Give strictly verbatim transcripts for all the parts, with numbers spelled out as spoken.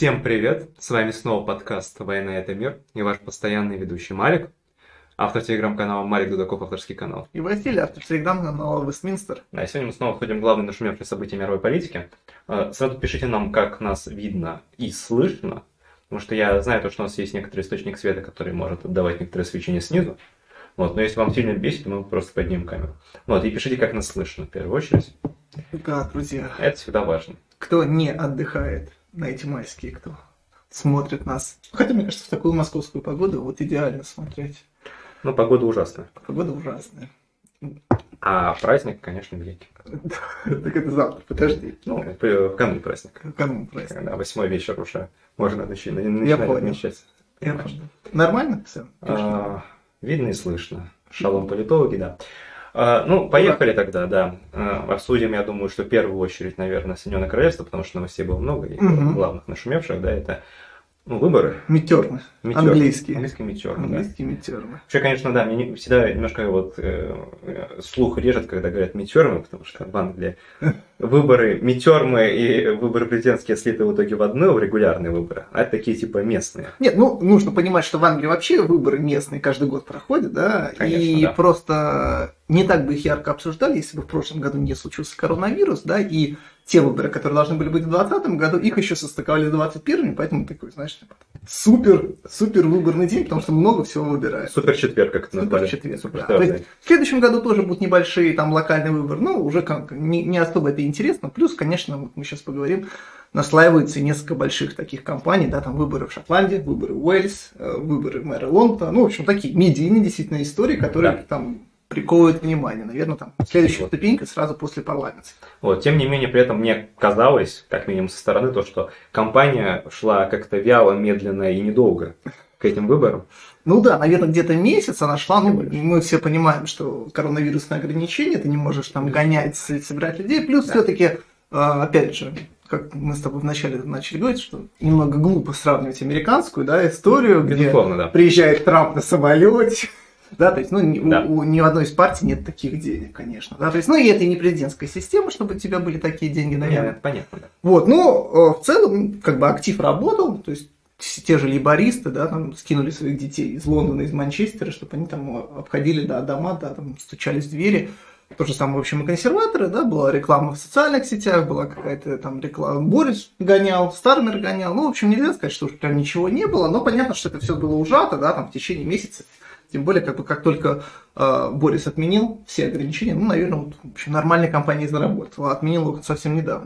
Всем привет! С вами снова подкаст «Война – это мир» и ваш постоянный ведущий Марик, автор телеграм-канала Марик Дудаков, авторский канал. И Василий, автор телеграм-канала Вестминстер. Да, и сегодня мы снова входим в главные нашумевшие события мировой политики. Сразу пишите нам, как нас видно и слышно, потому что я знаю, что у нас есть некоторый источник света, который может отдавать некоторое свечение снизу. Вот, но если вам сильно бесит, мы просто поднимем камеру. Вот, и пишите, как нас слышно в первую очередь. Да, друзья. Это всегда важно. Кто не отдыхает на эти майские, кто смотрит нас. Хотя, мне кажется, в такую московскую погоду вот идеально смотреть. Ну, погода ужасная. Погода ужасная. А праздник, конечно, великий. Так это завтра, подожди. Ну, в канун праздника. В канун праздника. На восьмой вечер уже можно начать отмечать. Я понял. Нормально все? А, видно и слышно. Шалом политологи, да. А, ну, поехали тогда, да. А, обсудим, я думаю, что в первую очередь, наверное, Соединенное Королевство, потому что новостей было много, и угу. главных нашумевших, да, это ну, выборы. Митерны. Английские. Английские митерны, Английские да. митерны. Вообще, конечно, да, мне всегда немножко вот э, слух режет, когда говорят митермы, потому что в Англии выборы митермы и выборы президентские слиты в итоге в одно, в регулярные выборы, а это такие типа местные. Нет, ну, нужно понимать, что в Англии вообще выборы местные каждый год проходят, да, конечно, и да. Просто не так бы их ярко обсуждали, если бы в прошлом году не случился коронавирус, да, и те выборы, которые должны были быть в двадцатом году, их еще состыковали в двадцать первом, поэтому такой, знаешь, супер, супер выборный день, потому что много всего выбирают. Супер четверг, как это назвали. Супер четверг, да. То есть в следующем году тоже будут небольшие там локальные выборы, но уже как, не, не особо это интересно. Плюс, конечно, вот мы сейчас поговорим, наслаиваются и несколько больших таких кампаний, да, там выборы в Шотландии, выборы в Уэльс, выборы мэра Лондона, ну, в общем, такие медийные действительно истории, которые да. там приковывает внимание. Наверное, там следующая вот. ступенька сразу после парламента. Вот, тем не менее, при этом мне казалось, как минимум со стороны, то, что кампания шла как-то вяло, медленно и недолго к этим выборам. Ну да, наверное, где-то месяц она шла. Ну, мы все понимаем, что коронавирусные ограничения, ты не можешь там гонять, собирать людей. Плюс да. все-таки, опять же, как мы с тобой вначале начали говорить, что немного глупо сравнивать американскую да, историю, где да. приезжает Трамп на самолете. Да, то есть, ну, да. у, у ни в одной из партий нет таких денег, конечно. Да, то есть, ну, и это и не президентская система, чтобы у тебя были такие деньги, наверное. Нет, это понятно, да. Вот, но в целом, как бы актив работал, то есть, те же лейбористы, да, там, скинули своих детей из Лондона, из Манчестера, чтобы они там обходили, да, дома, да, там, стучались в двери. То же самое, в общем, и консерваторы, да, была реклама в социальных сетях, была какая-то там реклама, Борис гонял, Стармер гонял, ну, в общем, нельзя сказать, что уж прям ничего не было, но понятно, что это все было ужато, да, там, в течение месяца. Тем более, как бы как только э, Борис отменил все ограничения, ну, наверное, вот, в общем, нормальная компания заработала. Отменил его совсем недавно.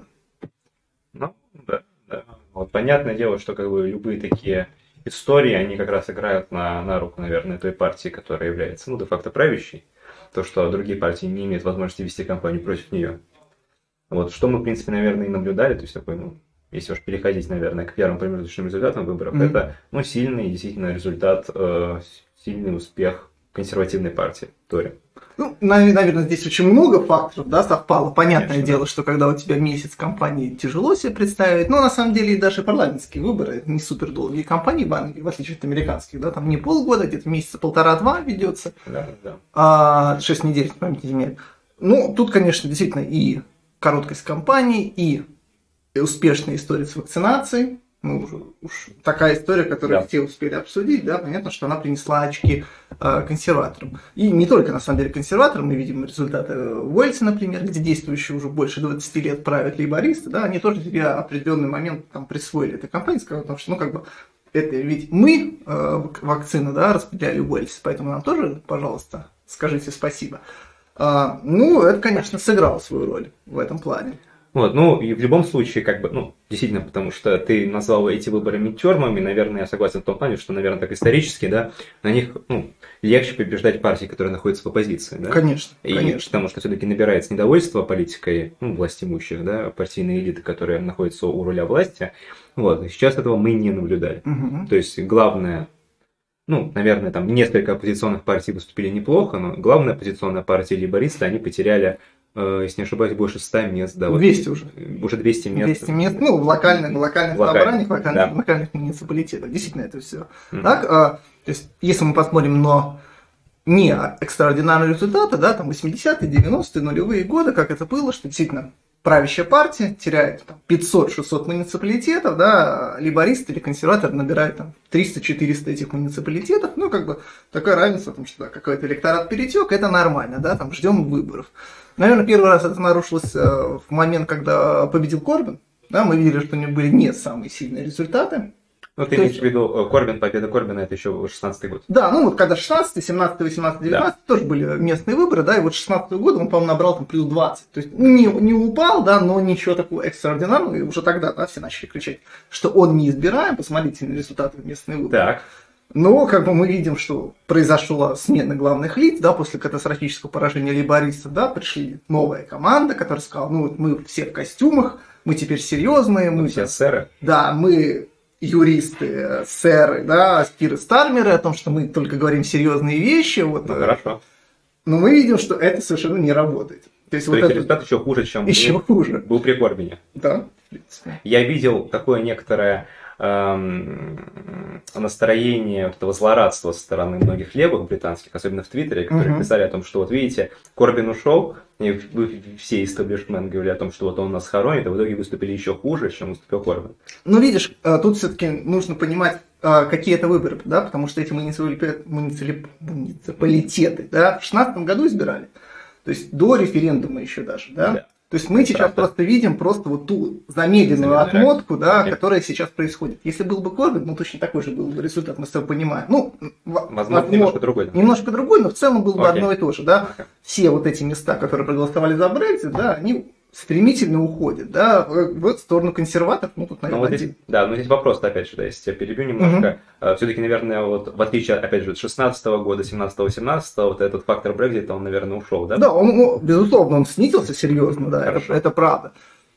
Ну, да, да. Вот понятное дело, что как бы любые такие истории, они как раз играют на, на руку, наверное, той партии, которая является, ну, де-факто правящей. То, что другие партии не имеют возможности вести кампанию против нее. Вот, что мы, в принципе, наверное, и наблюдали, то есть такой, ну, если уж переходить, наверное, к первым промежуточным результатам выборов, mm-hmm. это, ну, сильный, действительно, результат, э, сильный успех консервативной партии, Тори. Ну, наверное, здесь очень много факторов, да, совпало. Понятное Конечно, дело, да. что когда у тебя месяц кампании, тяжело себе представить. Но на самом деле и даже парламентские выборы, это не супер долгие кампании в Англии, в отличие от американских, да, там не полгода, где-то месяца полтора-два ведется. Да, да. А шесть недель, память не имеет. Ну, тут, конечно, действительно и короткость кампании, и успешная история с вакцинацией. Ну, уже, уж такая история, которую да. все успели обсудить, да, понятно, что она принесла очки э, консерваторам. И не только, на самом деле, консерваторам, мы видим результаты в Уэльсе, например, где действующие уже больше двадцати лет правят лейбористы, да, они тоже себе определенный момент там присвоили этой кампании, сказали, потому что, ну, как бы, это ведь мы э, вакцины, да, распределяли в Уэльсе, поэтому нам тоже, пожалуйста, скажите спасибо. А, ну, это, конечно, сыграло свою роль в этом плане. Вот, ну, и в любом случае, как бы, ну, действительно, потому что ты назвал эти выборы мидтермами, наверное, я согласен в том плане, что, наверное, так исторически, да, на них, ну, легче побеждать партии, которые находятся в оппозиции, да. Конечно, и конечно. Потому что все-таки набирается недовольство политикой, ну, власть имущих, да, партийной элиты, которые находятся у руля власти. Вот, и сейчас этого мы не наблюдали. Угу. То есть, главное, ну, наверное, там несколько оппозиционных партий выступили неплохо, но главная оппозиционная партия лейбористы, они потеряли, если не ошибаюсь, больше ста мест. Да, двести вот, уже. Уже двести мест. двести мест, ну, в локальных, в локальных Локаль... собраниях, в локальных, да. локальных муниципалитетах. Действительно, это все. Mm-hmm. Так, а, то есть, если мы посмотрим на не экстраординарные результаты, да, там восьмидесятые, девяностые, нулевые годы, как это было, что действительно правящая партия теряет пятьсот-шестьсот муниципалитетов, да, лейбористы или консерваторы набирают там триста-четыреста этих муниципалитетов, ну, как бы, такое равенство, потому что да, какой-то электорат перетек, это нормально, да, там, ждем выборов. Наверное, первый раз это нарушилось в момент, когда победил Корбин, да, мы видели, что у него были не самые сильные результаты. Ну, ты имеешь в виду Корбин, победа Корбина, это еще шестнадцатый год. Да, ну вот когда шестнадцатый, семнадцатый, восемнадцатый, девятнадцатый да. тоже были местные выборы, да, и вот шестнадцатого года он, по-моему, набрал там плюс двадцать. То есть не, не упал, да, но ничего такого экстраординарного, и уже тогда, да, все начали кричать, что он не избираем, посмотрите на результаты местных выборов. Так. Но как бы мы видим, что произошла смена главных лиц, да, после катастрофического поражения лейбористов, да, пришли новая команда, которая сказала, ну вот мы все в костюмах, мы теперь серьезные, мы, мы все сэры. Да, мы юристы, сэры, да, спиры, стармеры, о том, что мы только говорим серьезные вещи. Вот, ну, хорошо. Но мы видим, что это совершенно не работает. То есть, То вот есть это... результат еще хуже, чем еще был, хуже. был при Корбине. Да. Я видел такое некоторое эм, настроение вот этого злорадства со стороны многих левых британских, особенно в Твиттере, которые uh-huh. писали о том, что вот видите, Корбин ушел, и все истеблишмент говорили о том, что вот он нас хоронит, а в итоге выступили еще хуже, чем выступил Корбин. Ну, видишь, тут все-таки нужно понимать, какие это выборы, да, потому что эти муниципалитеты, муниципалитеты да, в шестнадцатом году избирали, то есть до референдума еще даже, да. да. То есть мы это сейчас правда. Просто видим просто вот ту замедленную Замедленная отмотку, да, okay. которая сейчас происходит. Если был бы Корбин, ну точно такой же был бы результат, мы с тобой понимаем. Ну, возможно, отмо... немножко другой. Да. Немножко другой, но в целом было бы okay. одно и то же, да. Okay. Все вот эти места, которые проголосовали за Брексит, да, они стремительно уходят, да, в сторону консерваторов, ну тут, наверное, ну, вот здесь, да, но здесь вопрос, опять же, да, если я перебью немножко, uh-huh. все-таки, наверное, вот в отличие, опять же, от шестнадцатого года, семнадцатого, восемнадцатого, вот этот фактор Брексита, он, наверное, ушел, да? Да, он, ну, безусловно, он снизился серьезно, да, это, это правда.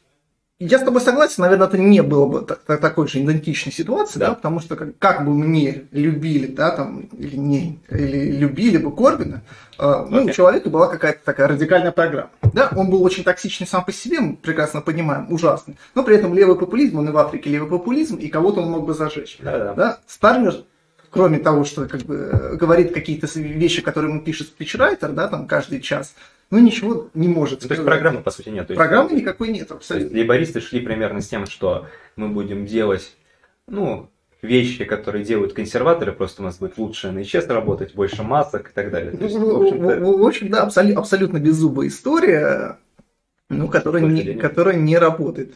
Я с тобой согласен, наверное, это не было бы так, такой же идентичной ситуации, да, да потому что как, как бы мы не любили, да, там, или не, или любили бы Корбина, э, ну, okay. у человека была какая-то такая радикальная программа, да, он был очень токсичный сам по себе, мы прекрасно понимаем, ужасный, но при этом левый популизм, он и в Африке левый популизм, и кого-то он мог бы зажечь, да, да, Стармер, кроме того, что как бы говорит какие-то вещи, которые ему пишет спичрайтер, да, там, каждый час, ну, ничего не может сказать. То есть программы, по сути, нет. Программы никакой нет, абсолютно. То есть лейбористы шли примерно с тем, что мы будем делать, ну, вещи, которые делают консерваторы, просто у нас будет лучше эн эйч эс работать, больше масок и так далее. То есть, в, общем-то... в, в общем, да, абсолютно, абсолютно беззубая история, ну, которая, не, которая не работает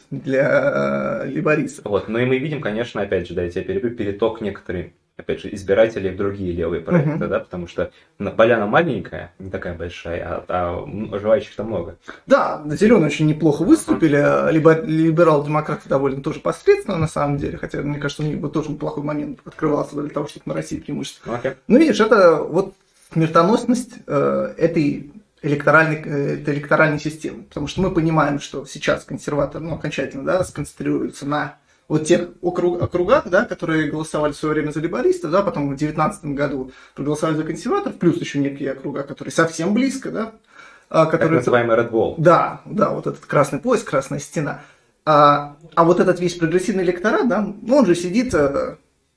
для э, лейбористов. Вот, ну и мы видим, конечно, опять же, да, я тебя перебью, переток некоторых, опять же, избирателей в другие левые проекты, uh-huh. да, потому что поляна маленькая, не такая большая, а, а желающих-то много. Да, зеленые очень неплохо выступили, uh-huh. либерал-демократы довольно тоже посредственно, на самом деле, хотя, мне кажется, у них бы тоже неплохой момент открывался для того, чтобы нарастить преимущество. Okay. Ну, видишь, это вот смертоносность э, этой электоральной, э, этой электоральной системы, потому что мы понимаем, что сейчас консерваторы, ну, окончательно, да, сконцентрируются на вот тех округ, округах, да, которые голосовали в свое время за лейбористов, да, потом в две тысячи девятнадцатом году проголосовали за консерваторов, плюс еще некие округа, которые совсем близко, да. Которые, так называемый Red Wall. Да, да, вот этот красный пояс, красная стена. А, а вот этот весь прогрессивный электорат, да, он же сидит э,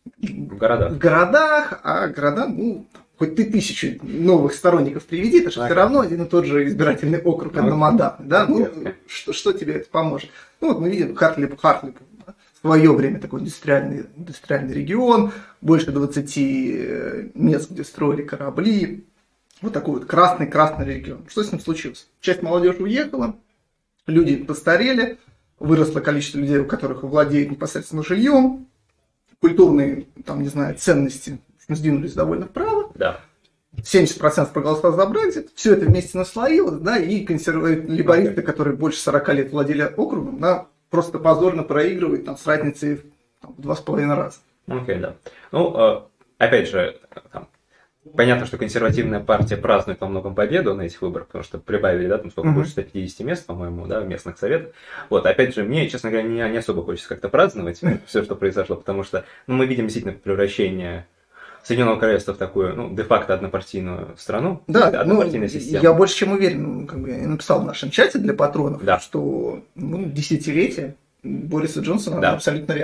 в городах. в городах, а города, ну, хоть ты тысячу новых сторонников приведи, это же все равно один и тот же избирательный округ одномандатный, да, ну, что, что тебе это поможет? Ну, вот мы видим Хартлип, Хартлип, в свое время такой индустриальный, индустриальный регион, больше двадцати мест, где строили корабли, вот такой вот красный-красный регион. Что с ним случилось? Часть молодежи уехала, люди постарели, выросло количество людей, у которых владеют непосредственно жильем, культурные, там, не знаю, ценности сдвинулись довольно вправо. Да. семьдесят процентов проголосовало за Брексит, все это вместе наслоилось, да, и консервативные лейбористы, которые больше сорока лет владели округом, да, просто позорно проигрывают там, с разницей там, в два с половиной раза. Окей, okay, да. Ну, опять же, там, понятно, что консервативная партия празднует во многом победу на этих выборах, потому что прибавили, да, там сколько, uh-huh. больше ста пятидесяти мест, по-моему, да, в местных советах. Вот, опять же, мне, честно говоря, не, не особо хочется как-то праздновать uh-huh. все, что произошло, потому что, ну, мы видим действительно превращение Соединенного Королевства в такую, ну, де-факто однопартийную страну. Да, однопартийная ну, система. Я больше чем уверен, как бы я написал в нашем чате для патронов, да. что ну, десятилетие Бориса Джонсона да. абсолютно реально.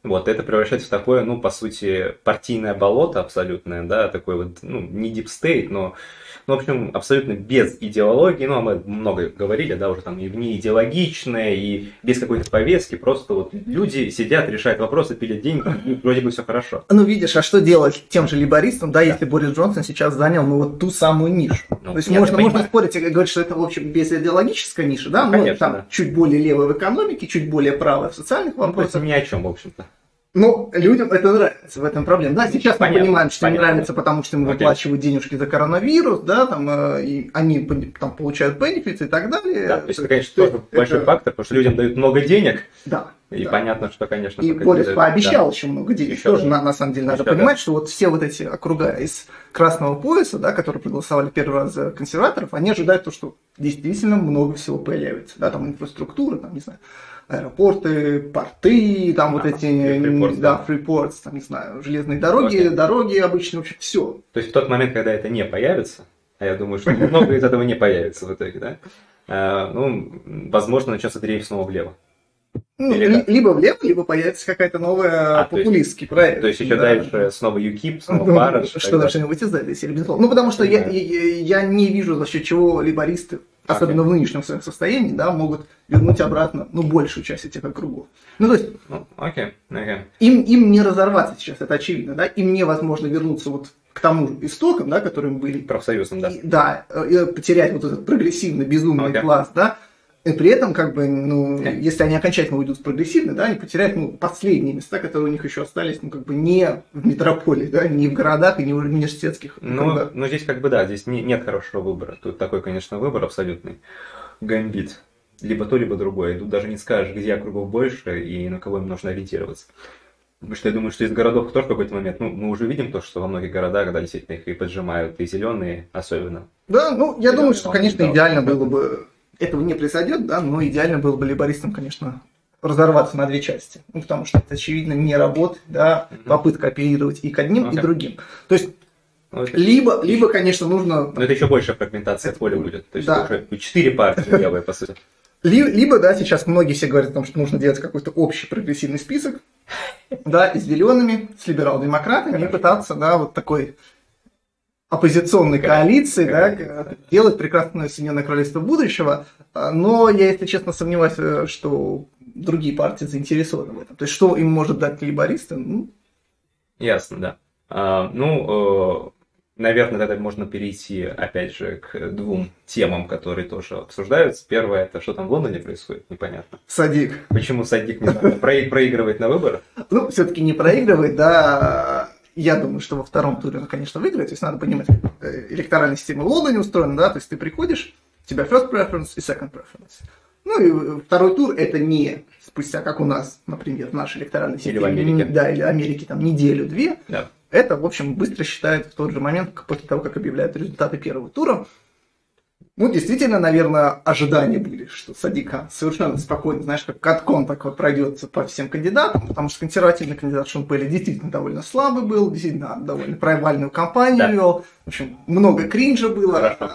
Вот, это превращается в такое, ну, по сути, партийное болото абсолютное, да, такой вот, ну, не deep state, но, ну, в общем, абсолютно без идеологии, ну, а мы много говорили, да, уже там и не идеологичное, и без какой-то повестки, просто вот люди сидят, решают вопросы, пилят деньги, и вроде бы все хорошо. Ну, видишь, а что делать тем же лейбористам, да, если Борис Джонсон сейчас занял, ну, вот ту самую нишу? Ну, То есть нет, можно, я можно понимаю. спорить и говорить, что это, в общем, безидеологическая ниша, да, Ну, но конечно, там да. чуть более левая в экономике, чуть более правая в социальных Ну, то есть вопросах. ни о чем, в общем-то. Ну, людям это нравится, в этом проблема. Да, сейчас Понятно, мы понимаем, что не понятно. нравится, потому что им Окей. выплачивают денежки за коронавирус, да, там, э, и они там получают бенефиты и так далее. Да, то есть это, конечно, тоже это- большой фактор, потому что людям дают много денег, Да. и да. понятно, что, конечно, И пока Борис не дают. пообещал Да. еще много денег. Еще Тоже, да. на, на самом деле, надо Еще да. понимать, что вот все вот эти округа из красного пояса, да, которые проголосовали первый раз за консерваторов, они ожидают то, что действительно много всего появится. Да, там инфраструктура, там, не знаю, аэропорты, порты, там вот А, эти, фрипортс, да, да. фрипортс, там, не знаю, железные дороги, Окей. дороги обычно, вообще все. То есть в тот момент, когда это не появится, а я думаю, что много из этого не появится в итоге, да, а, ну, возможно, начнется дрейф снова влево. Ну, Или ли- как? либо влево, либо появится какая-то новая А, то есть- популистский проект. То есть еще да. дальше снова ЮКИП, снова Ну, Барыш. что тогда- должно быть из этой серии, безусловно. Ну, потому что я, Понимаю. я, я не вижу, за счет чего лейбористы, особенно в нынешнем своем состоянии, да, могут вернуть обратно, ну, большую часть этих округов. Ну, то есть, Ну, окей, окей. им, им не разорваться сейчас, это очевидно, да, им невозможно вернуться вот к тому истокам, да, которыми были. Профсоюзом, да. И- да, э, потерять вот этот прогрессивный, безумный Окей. класс, да, и при этом, как бы, ну, если они окончательно уйдут в прогрессивный, да, они потеряют, ну, последние места, которые у них еще остались, ну, как бы, не в метрополии, да, не в городах и не в университетских Ну, округах. ну, здесь как бы да, здесь не- нет хорошего выбора. Тут такой, конечно, выбор абсолютный. Гамбит. Либо то, либо другое. И тут даже не скажешь, где округов больше и на кого им нужно ориентироваться. Потому что я думаю, что из городов тоже в какой-то момент, ну, мы уже видим то, что во многих городах, когда действительно их и поджимают, и зеленые особенно. Да, ну, я Да, думаю, да, что, да, конечно, да. идеально было бы, этого не произойдет, да, но идеально было бы лейбористам, конечно, разорваться на две части. Ну, потому что это, очевидно, не работает, да, Мгм. попытка апеллировать и к одним, и Окей. другим. То есть, Ну, это, либо, либо, конечно, нужно... но это еще большая фрагментация Это поля будет. будет. То есть Да. это уже четыре партии левые, по сути. Ли- Либо, да, сейчас многие все говорят о том, что нужно делать какой-то общий прогрессивный список, да, и с зелеными, с либерал-демократами, и пытаться, да, вот такой оппозиционной Как- коалиции, да, как- к- делать прекрасное Соединенное Королевство будущего. А, Но я, если честно, сомневаюсь, э, что другие партии заинтересованы в этом. То есть, что им может дать лейбористы? Ну, Ясно, да. А, ну, э, наверное, тогда можно перейти, опять же, к двум темам, которые тоже обсуждаются. Первое, это что там в Лондоне происходит, непонятно. Садик. Почему Садик не знаю, про- проигрывает на выборах? Ну, все-таки не проигрывает, да. Я думаю, что во втором туре он, конечно, выиграет. То есть надо понимать, как э, электоральная система в Лондоне устроена, да, то есть ты приходишь, у тебя first preference и second preference. Ну и второй тур это не спустя, как у нас, например, в нашей электоральной Или системе. в Америке. Да, или Америке, там, неделю-две. Да. Это, в общем, быстро считают в тот же момент, как после того, как объявляют результаты первого тура. Ну, действительно, наверное, ожидания были, что Садика совершенно спокойно, знаешь, как катком так вот пройдется по всем кандидатам, потому что консервативный кандидат Шон Пелли действительно довольно слабый был, действительно довольно провальную кампанию Да. вел, в общем, много кринжа было. Хорошо.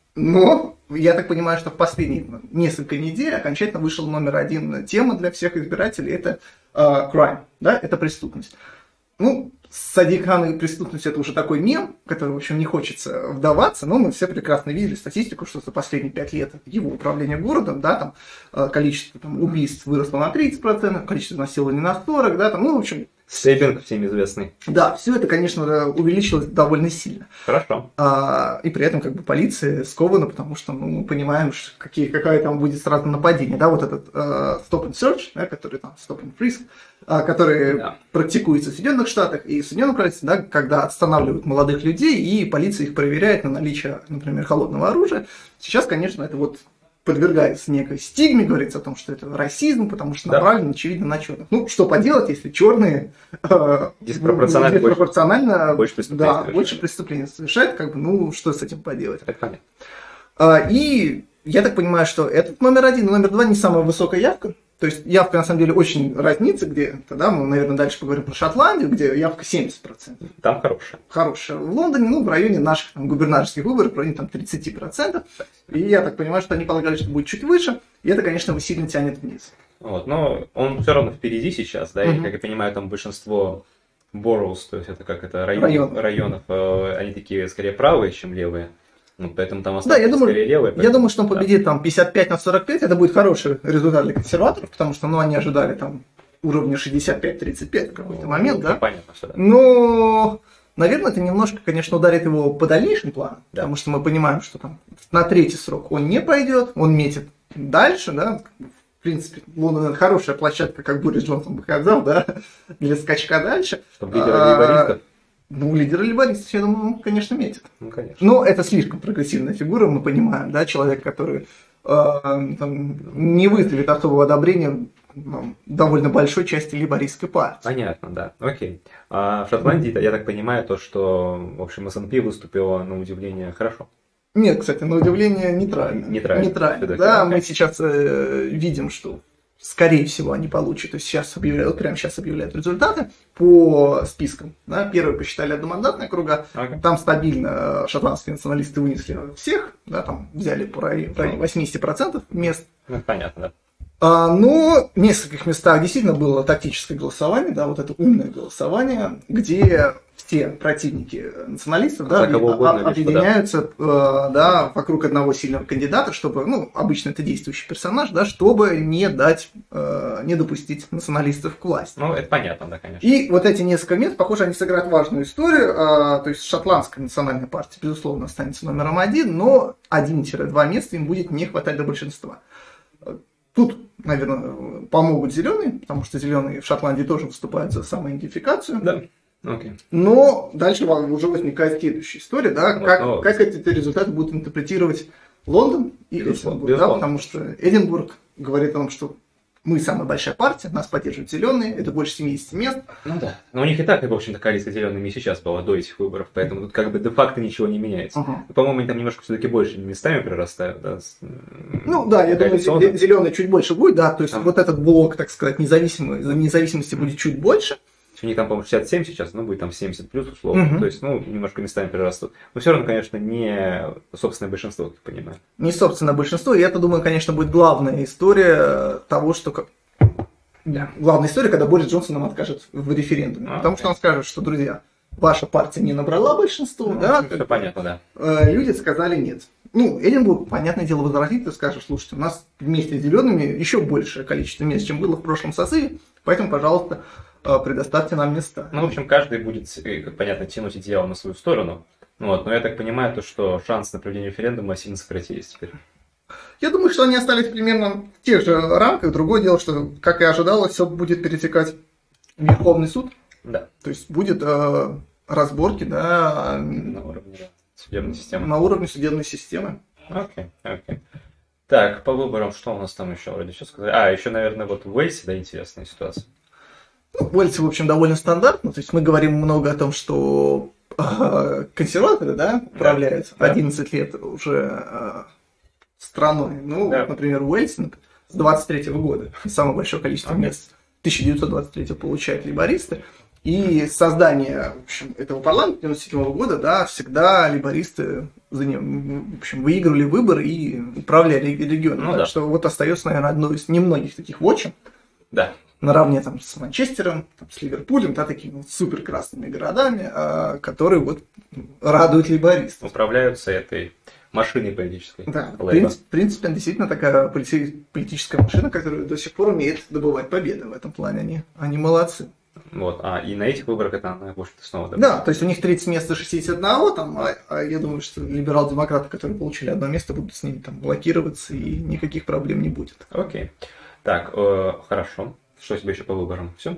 Но я так понимаю, что в последние несколько недель окончательно вышел номер один тема для всех избирателей, это э, crime, да, это преступность. Ну, Садик Хан и преступность это уже такой мем, в который, в общем, не хочется вдаваться, но мы все прекрасно видели статистику, что за последние пять лет его управления городом, да, там э, количество там, убийств выросло на тридцать процентов, количество насилований на сорок процентов, да, там, ну, в общем, Сейбинг всем известный. да, все это, конечно, увеличилось довольно сильно. Хорошо. А, и при этом как бы полиция скована, потому что ну, мы понимаем, ш- какие, какая там будет сразу нападение. Да, вот этот э, stop and search, да, который там stop and freeze, а, который Да. практикуется в Соединенных Штатах и в Соединенном Королевстве, да, когда останавливают молодых людей и полиция их проверяет на наличие, например, холодного оружия. Сейчас, конечно, это вот подвергается некой стигме, говорится о том, что это расизм, потому что Да. направлено, очевидно, на черных. Ну, что поделать, если черные э, Диспропорционально больше- диспропорционально больше преступлений да, совершают. больше преступлений совершает, как бы, ну, что с этим поделать. Это понятно. А, и я так понимаю, что этот номер один и номер два не самая высокая явка. То есть явка, на самом деле, очень разнится, где тогда мы, наверное, дальше поговорим про Шотландию, где явка семьдесят процентов. Там хорошее. Хорошая. В Лондоне, ну, в районе наших там, губернаторских выборов, в районе там, тридцать процентов. И я так понимаю, что они полагали, что будет чуть выше. И это, конечно, сильно тянет вниз. Вот, но он все равно впереди сейчас, да, Мгм. и, как я понимаю, там большинство boroughs, то есть это как это район, Районов. районов, э, они такие скорее правые, чем левые. Ну, поэтому там Да, остатки я думаю, скорее левые. я поэтому, думаю, что он да. победит там пятьдесят пять на сорок пять, это будет хороший результат для консерваторов, потому что, ну, они ожидали там уровня шестьдесят пять тридцать пять в какой-то Ну, момент, ну, да. Понятно, что да. Но, наверное, это немножко, конечно, ударит его по дальнейшим планам, Да. потому что мы понимаем, что там на третий срок он не пойдет, он метит дальше, да. В принципе, Лондон это хорошая площадка, как Борис Джонсон бы сказал, да, для скачка дальше. Чтобы лидеры А, лейбористов, Ну, лидеры лейбористов, я думаю, он, конечно, метит. ну, конечно. Ну, это слишком прогрессивная фигура, мы понимаем, да, человек, который э, там, не вызовет особого одобрения ну, довольно большой части лейбористской партии. Понятно, да. Окей. А в Шотландии, я так понимаю, то, что, в общем, эс энд пи выступила, на удивление, хорошо. Нет, кстати, на удивление нейтрально. Нейтрально. Нейтрально, Всё-таки, да, окей. мы сейчас э, видим, что скорее всего они получат, то есть сейчас объявляют, прямо сейчас объявляют результаты по спискам. Да, первые посчитали одномандатные округа, Окей. там стабильно шотландские националисты вынесли всех, да, там взяли по районе, в районе восемьдесят процентов мест. Ну, понятно, да. А, но в нескольких местах действительно было тактическое голосование, да, вот это умное голосование, где все противники националистов да, За кого объ- угодно, а- лишь бы, объединяются э, да, вокруг одного сильного кандидата, чтобы, ну, обычно это действующий персонаж, да, чтобы не дать, э, не допустить националистов к власти. Ну, это понятно, да, конечно. И вот эти несколько мест, похоже, они сыграют важную историю. а, То есть шотландская национальная партия, безусловно, останется номером один, но один-два места им будет не хватать до большинства. Тут, наверное, помогут зеленые, потому что зеленые в Шотландии тоже выступают за самоидентификацию. Да. Окей. Но дальше уже возникает следующая история, да, Вот, как, но- как эти результаты будут интерпретировать Лондон и Безусловно, Эдинбург, да, безусловно. потому что Эдинбург говорит о том, что мы самая большая партия, нас поддерживают зеленые, это больше семьдесят мест. Ну да. Но у них и так, в общем-то, коалиция зелеными и сейчас была до этих выборов, поэтому тут как бы де-факто ничего не меняется. Ага. По-моему, они там немножко все-таки больше местами прирастают, да. с, Ну да, я думаю, коалиционно. зеленый чуть больше будет, да, то есть Ага. вот этот блок, так сказать, независимый, за независимости будет чуть больше. У них там, по-моему, шестьдесят семь сейчас, ну, будет там семьдесят плюс, условно. Мгм. То есть, ну, немножко местами прирастут. Но все равно, конечно, не собственное большинство, как я понимаю. Не собственно большинство, и это, думаю, конечно, будет главная история того, что... как- Да, главная история, когда Борис Джонсон нам откажет в референдуме. А, Потому что он скажет, что, друзья, ваша партия не набрала большинство, да, все как бы, понятно, да. э, люди сказали нет. Ну, Эдинбург, понятное дело, возразит и скажет, слушайте, у нас вместе с зелеными еще большее количество мест, чем было в прошлом созыве, поэтому, пожалуйста, э, предоставьте нам места. Ну, в общем, каждый будет, э, как понятно, тянуть одеяло на свою сторону. Ну Вот, но я так понимаю, то, что шанс на проведение референдума сильно сократились теперь. Я думаю, что они остались примерно в тех же рамках. Другое дело, что, как и ожидалось, все будет перетекать в Верховный суд. Да, То есть будет э, разборки, да, на уровне да, судебной системы. на уровне судебной системы. Окей, окей. Так, по выборам, что у нас там еще вроде все сказать? А, еще, наверное, вот в Уэльсе, да, интересная ситуация. Ну, Уэльс, в общем, довольно стандартно. То есть мы говорим много о том, что э, консерваторы, да, управляют Да. одиннадцать лет уже э, страной. Ну, Да. вот, например, Уэльс с двадцать третьего года самое большое количество Ага. мест тысяча девятьсот двадцать третьего получают лейбористы. И создание, в общем, этого парламента девяносто седьмого года, да, всегда лейбористы за ним, в общем, выигрывали выборы и управляли регионом. Ну так да. что вот остается, наверное, одной из немногих таких вотчин, Да. наравне там с Манчестером, там, с Ливерпулем, да, такими вот супер красными городами, а, которые вот радуют лейбористов. Управляются этой машиной политической. Да, в Лейба. принципе, в принципе, она действительно такая полити- политическая машина, которая до сих пор умеет добывать победы в этом плане. Они, они молодцы. Вот. А, и на этих выборах это она, в общем-то, снова Да, добавится. то есть у них тридцать мест из шестидесяти одного, там, а, а я думаю, что либерал-демократы, которые получили одно место, будут с ними там блокироваться, и никаких проблем не будет. Окей. Так, э, хорошо. Что тебе еще по выборам? Все?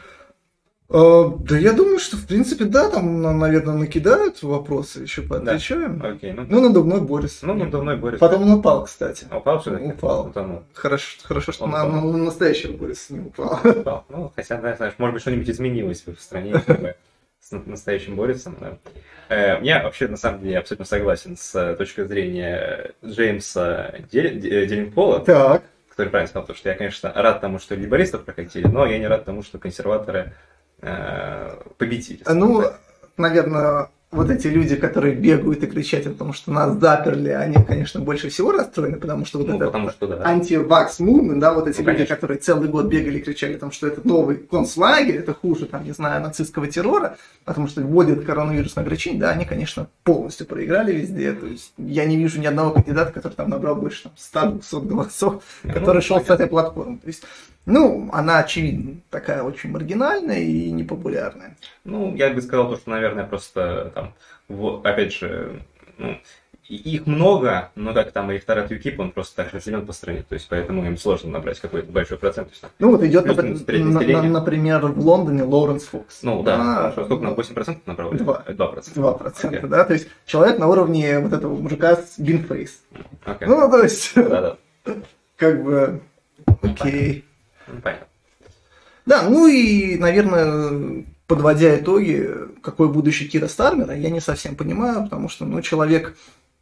Э, да я думаю, что в принципе да, там, на- наверное, накидают вопросы, еще поотвечаем. Окей. Ну, Ну, надувной Борис. ну надувной Борис. Потом он упал, кстати. Упал все-таки? Упал. Утонул. Хорошо, хорошо, что Он на, упал. на настоящего Бориса не упал. Упал. Ну, хотя, да, знаешь, может быть, что-нибудь изменилось в стране как бы, с на- настоящим Борисом. Да. Э, Я вообще, на самом деле, абсолютно согласен с э, точки зрения Джеймса Дел- Д- Деллинпола, Так. который правильно сказал, то, что я, конечно, рад тому, что либористов прокатили, но я не рад тому, что консерваторы э, победили. Ну, наверное, вот эти люди, которые бегают и кричат о том, что нас заперли, они, конечно, больше всего расстроены, потому что вот ну, это потому что, да. анти-вакс мувмент, да, вот эти ну, люди, конечно. которые целый год бегали и кричали о том, что это новый концлагерь, это хуже, там, не знаю, нацистского террора, потому что вводят коронавирусное ограничение, да, они, конечно, полностью проиграли везде. То есть я не вижу ни одного кандидата, который там набрал больше там, сто-двухсот голосов, ну, который шел с этой платформы. То есть, ну, она, очевидно, такая очень маргинальная и непопулярная. Ну, я бы сказал, что, наверное, просто там, вот, опять же, ну, их много, но как там электорат ЮКИП, он просто так разделен по стране, то есть поэтому им сложно набрать какой-то большой процент. То есть, ну вот идет, например, например, в Лондоне Лоуренс Фокс. Ну да, а, сколько на восемь процентов набрал? два процента. два процента, okay. Да, то есть человек на уровне вот этого мужика с Бинфейс. Okay. Ну, то есть, да, да. как бы, окей. Ну, понятно. Да, ну и, наверное, подводя итоги, какой будущий Кира Стармера, я не совсем понимаю, потому что, ну, человек...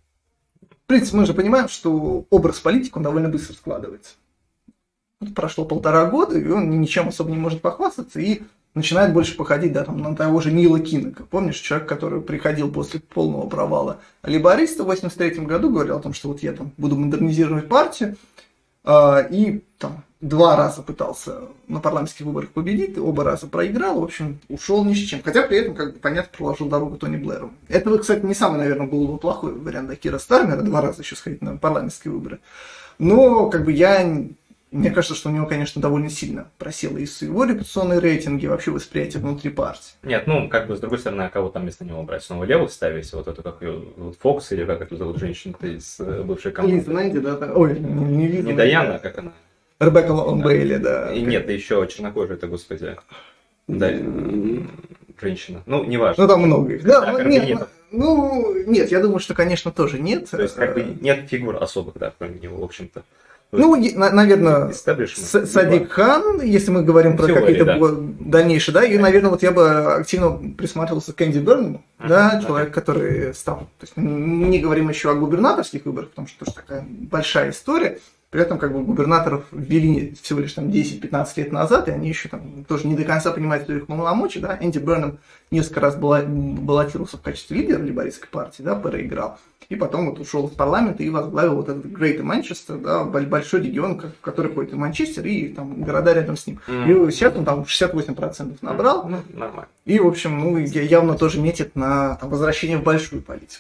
В принципе, мы же понимаем, что образ политика, он довольно быстро складывается. Вот прошло полтора года, и он ничем особо не может похвастаться, и начинает больше походить, да, там, на того же Нила Киннека. Помнишь, человек, который приходил после полного провала лейбориста в восемьдесят третьем году, говорил о том, что вот я там буду модернизировать партию, э, и там два раза пытался на парламентских выборах победить, оба раза проиграл, в общем, ушел ни с чем. Хотя при этом, как бы, понятно, проложил дорогу Тони Блэру. Это, кстати, не самый, наверное, был бы плохой вариант для Кира Стармера, два раза еще сходить на парламентские выборы. Но, как бы, я... Мне кажется, что у него, конечно, довольно сильно просело и его репутационные рейтинги, и вообще восприятие внутри партии. Нет, ну, как бы, с другой стороны, а кого там вместо него брать? Снова левых ставить? Вот эту, как ее, вот Фокс, или как эту зовут женщину-то из бывшей команды? Лиза Нэнди, да? Ой, не, не Лиза Не Даяна, а как она? Ребекка Лонбейли, да. И нет, еще чернокожая-то, господи. Да, женщина. Ну, неважно. Ну, там много их. Да, да, нет, нет. Ну, нет, я думаю, что, конечно, тоже нет. То есть, как бы, нет фигур особых, да, кроме него, в общем-то. Ну, наверное, Садик Хан, если мы говорим про какие-то да. дальнейшие, да, и, наверное, вот я бы активно присматривался к Энди Берному, uh-huh, да, человек, uh-huh. который стал, то есть не говорим еще о губернаторских выборах, потому что тоже такая большая история, при этом как бы губернаторов ввели всего лишь там десять-пятнадцать лет назад, и они еще там тоже не до конца понимают, кто их полномочий, да, Энди Бернам несколько раз баллотировался в качестве лидера лейбористской партии, да, проиграл. И потом вот ушел из парламента и возглавил вот этот Greater Manchester, да, большой регион, который входит в Манчестер и там города рядом с ним. Mm-hmm. И сейчас он там шестьдесят восемь процентов набрал. Mm-hmm. Ну, нормально. И, в общем, ну, явно тоже метит на там, возвращение в большую политику.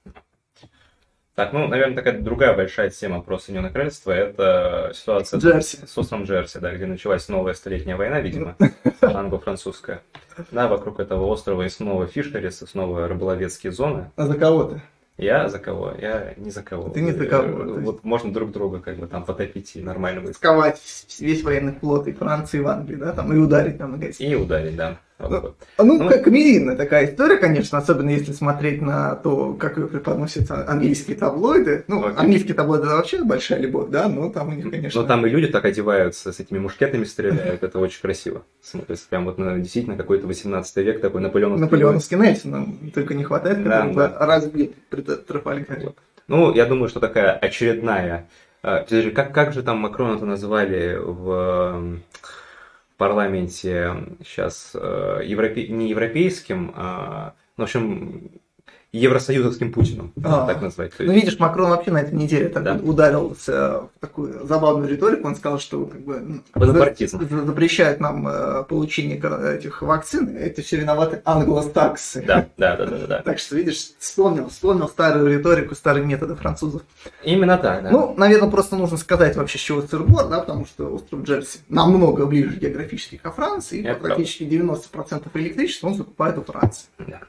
Так, ну, наверное, такая другая большая тема про Соединенное Королевство – это ситуация Джерси. с островом Джерси, да, где началась новая столетняя война, видимо, англо-французская. Да, вокруг этого острова и снова фишерис, и снова рыболовецкие зоны. А за кого ты? Я за кого? Я не за кого. Ты не за кого. Вот есть... можно друг друга как бы там потопить и нормально будет. Сковать весь военный флот и Франции, и в Англии, да, там, и ударить там на гостей. И ударить, да. Ну, ну, ну, как комедийная такая история, конечно, особенно если смотреть на то, как ее преподносят английские таблоиды. Ну, окей. Английские таблоиды вообще большая любовь, да, но там у них, конечно... Но там и люди так одеваются, с этими мушкетами стреляют, это очень красиво. Смотрится прям вот на, действительно какой-то восемнадцатый век, такой Наполеоновский. Наполеоновский Нельсон, нам только не хватает, который да, да. разбил при Трафальгаре. Ну, я думаю, что такая очередная... Как, как же там Макрона-то назвали в... в парламенте сейчас э, европе... не европейским, а, в общем, евросоюзовским Путиным, а, так назвать. Ну, видишь, Макрон вообще на этой неделе так да. ударился в такую забавную риторику. Он сказал, что как бы, за... запрещают нам э, получение этих вакцин. Это все виноваты англосаксы. Да, да, да, да, да. Так что, видишь, вспомнил, вспомнил старую риторику, старые методы французов. Именно так, да. Ну, наверное, просто нужно сказать вообще, с чего сыр-бор, да, потому что остров Джерси намного ближе географически к Франции, и практически девяносто процентов электричества он закупает у Франции. Да.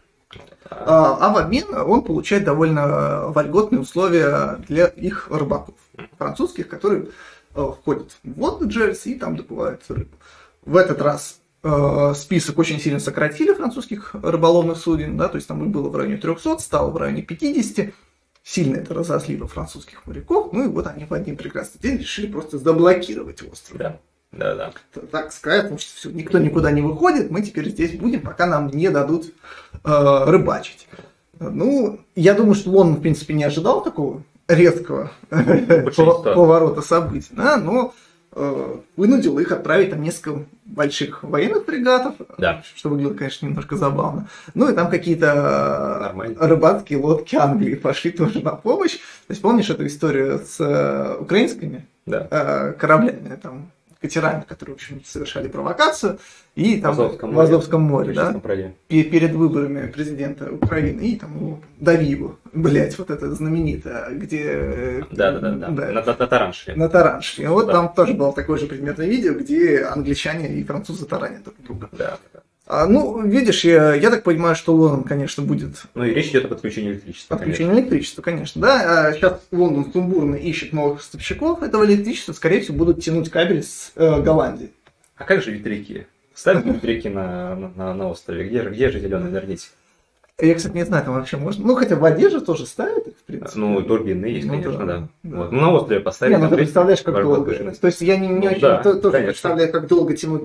А, а в обмен он получает довольно вольготные условия для их рыбаков, французских, которые э, входят в воду Джерси и там добывают рыбу. В этот раз э, список очень сильно сократили французских рыболовных суден, да, то есть там их было в районе трехсот, стало в районе пятидесяти. Сильно это разозлило французских моряков, ну и вот они в один прекрасный день решили просто заблокировать остров. Да. Да, да. Так сказать, потому что все, никто никуда не выходит, мы теперь здесь будем, пока нам не дадут э, рыбачить. Ну, я думаю, что он, в принципе, не ожидал такого резкого поворота событий, да, но вынудил их отправить там несколько больших военных фрегатов, да. что выглядело, конечно, немножко забавно. Ну и там какие-то Нормально. рыбацкие лодки Англии пошли тоже на помощь. То есть помнишь эту историю с украинскими да. кораблями, там, катерами, которые, в общем, совершали провокацию, и там в Азовском в Азовском море, море да, и перед выборами президента Украины, и там дави его, блять, вот это знаменитое, где... Да-да-да, на, на Тараншве. На Тараншве. Вот да. Там тоже было такое же предметное видео, где англичане и французы таранят друг друга. Да, да. А, ну, видишь, я, я так понимаю, что Лондон, конечно, будет... Ну, и речь идет о подключении электричества, Подключении конечно. электричества, конечно, да. А сейчас Лондон сумбурно ищет новых поставщиков этого электричества, скорее всего, будут тянуть кабель с э, Голландии. А как же ветряки? Ставят ветряки на, на, на острове? Где, где же зеленая энергетика? Я, кстати, не знаю, там вообще можно... Ну, хотя в воде же тоже ставят их, в принципе. Ну, турбины есть, ну, конечно, да. да. Вот. Ну, на острове поставить... Не, ну, ты представляешь, как долго. То есть, я не, не ну, очень да, то, тоже конечно. представляю, как долго тянуть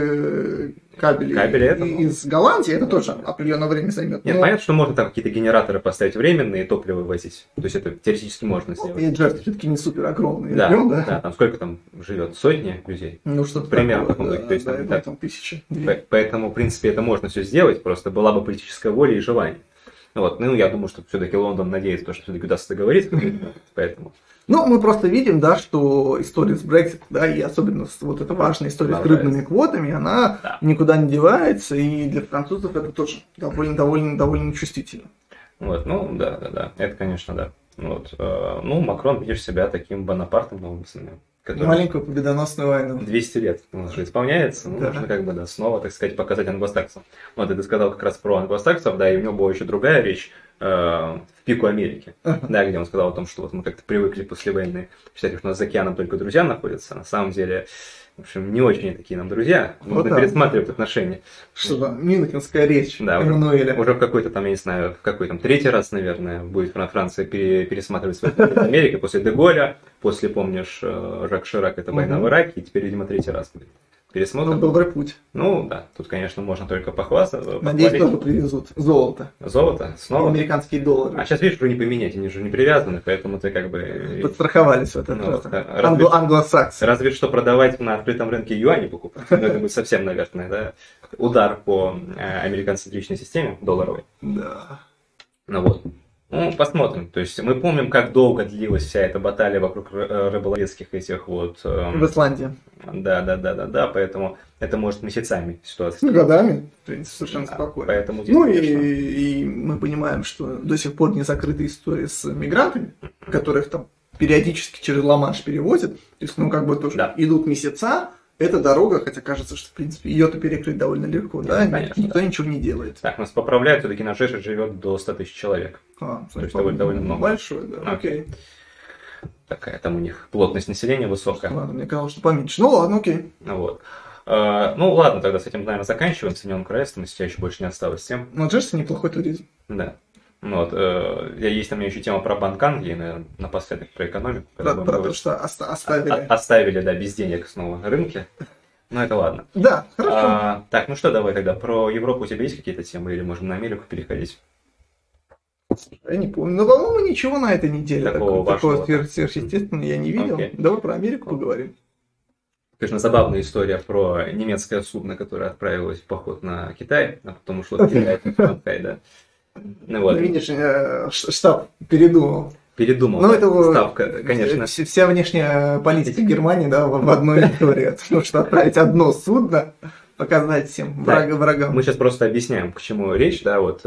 новые кабели, кабели это, из Голландии. Это тоже определенное время займет. Нет, но... понятно, что можно там какие-то генераторы поставить временные, топливо возить. То есть, это теоретически можно сделать. И джет все-таки не супер огромный. Да, объем, да, да, там сколько там живет? Сотни людей? Ну, что-то примерно. такое, да, То есть, да, там, да, да. там тысячи. Поэтому, в принципе, это можно все сделать, просто была бы политическая воля и желание. Вот. Ну, я думаю, что все-таки Лондон надеется, что все-таки удастся договориться, поэтому... Ну, мы просто видим, да, что история с Brexit, да, и особенно вот эта важная история с рыбными квотами, она да. никуда не девается, и для французов это тоже довольно, довольно, довольно чувствительно. Вот, ну, да, да, да, это, конечно, да. Вот. Ну, Макрон, видишь себя таким Бонапартом новым сыном. Маленькую победоносную войну. двести лет уже исполняется, ну, да. Нужно как бы, да, снова, так сказать, показать англосаксам. Вот, и ты сказал как раз про англосаксов, да, и у него была еще другая речь э, в пику Америки, uh-huh. да, где он сказал о том, что вот мы как-то привыкли после войны считать, что у нас за океаном только друзья находятся, на самом деле... В общем, не очень такие нам друзья. Нужно вот пересматривать отношения. Что там, Мюнхенская речь да, Эммануэля. Уже, уже в какой-то там, я не знаю, в какой там третий раз, наверное, будет Франция пересматривать свою Америки после Деголя, после, помнишь, Жак Ширак, это война в Ираке, и теперь, видимо, третий раз будет. Пересмотр. Ну, добрый путь. Ну, да, тут, конечно, можно только похвастаться. Надеюсь, тоже привезут золото. Золото? Снова? И американские доллары. А сейчас, видишь, уже не поменять, они же не привязаны, поэтому ты как бы... Подстраховались в этот ну, раз. Разве, Англ- англосаксы. Разве что продавать на открытом рынке юани покупать. Это будет совсем, наверное, да, удар по американцентричной системе долларовой. Да. Ну вот. Ну, посмотрим. То есть мы помним, как долго длилась вся эта баталия вокруг рыболовецких этих вот... В Исландии. Да, да, да, да, да, поэтому это может месяцами ситуация. Ну, годами, в принципе, совершенно да, спокойно. Поэтому здесь, ну конечно... и, и мы понимаем, что до сих пор не закрыта история с мигрантами, которых там периодически через Ла-Манш перевозят. То есть, ну, как бы тоже да. идут месяца. Эта дорога, хотя кажется, что, в принципе, ее-то перекрыть довольно легко, да, да? Конечно, никто да. ничего не делает. Так, нас поправляют, все-таки наш Жешет живет до ста тысяч человек. А, то есть довольно, довольно много. Большой, да, а, окей. Такая там у них плотность населения высокая. Ладно, мне казалось, что поменьше. Ну ладно, окей. Вот. Uh, ну ладно, тогда с этим, наверное, заканчиваем. Соединенным Королевством, если у тебя еще больше не осталось тем. Ну, Джерси неплохой туризм. Да. Ну, вот, э, есть там еще тема про Банк Англии, наверное, напоследок про экономику. Про, про то, что оста- оставили. О- оставили, да, без денег снова рынки. Ну, это ладно. Да, хорошо. А, так, ну что, давай тогда. Про Европу у тебя есть какие-то темы или можем на Америку переходить? Я не помню. Но, по-моему, ничего на этой неделе такого, такого, такого сверх- сверхъестественного я не видел. Okay. Давай про Америку поговорим. Конечно, забавная история про немецкое судно, которое отправилось в поход на Китай, а потом ушло в Китай, Шанхай, да. Ну, вот. Видишь, штаб передумал. Передумал, ну, да. это Ставка, конечно. Вся внешняя политика Германии, да, в одной истории. Потому что отправить одно судно, показать всем да. врагам. Мы сейчас просто объясняем, к чему речь, да, вот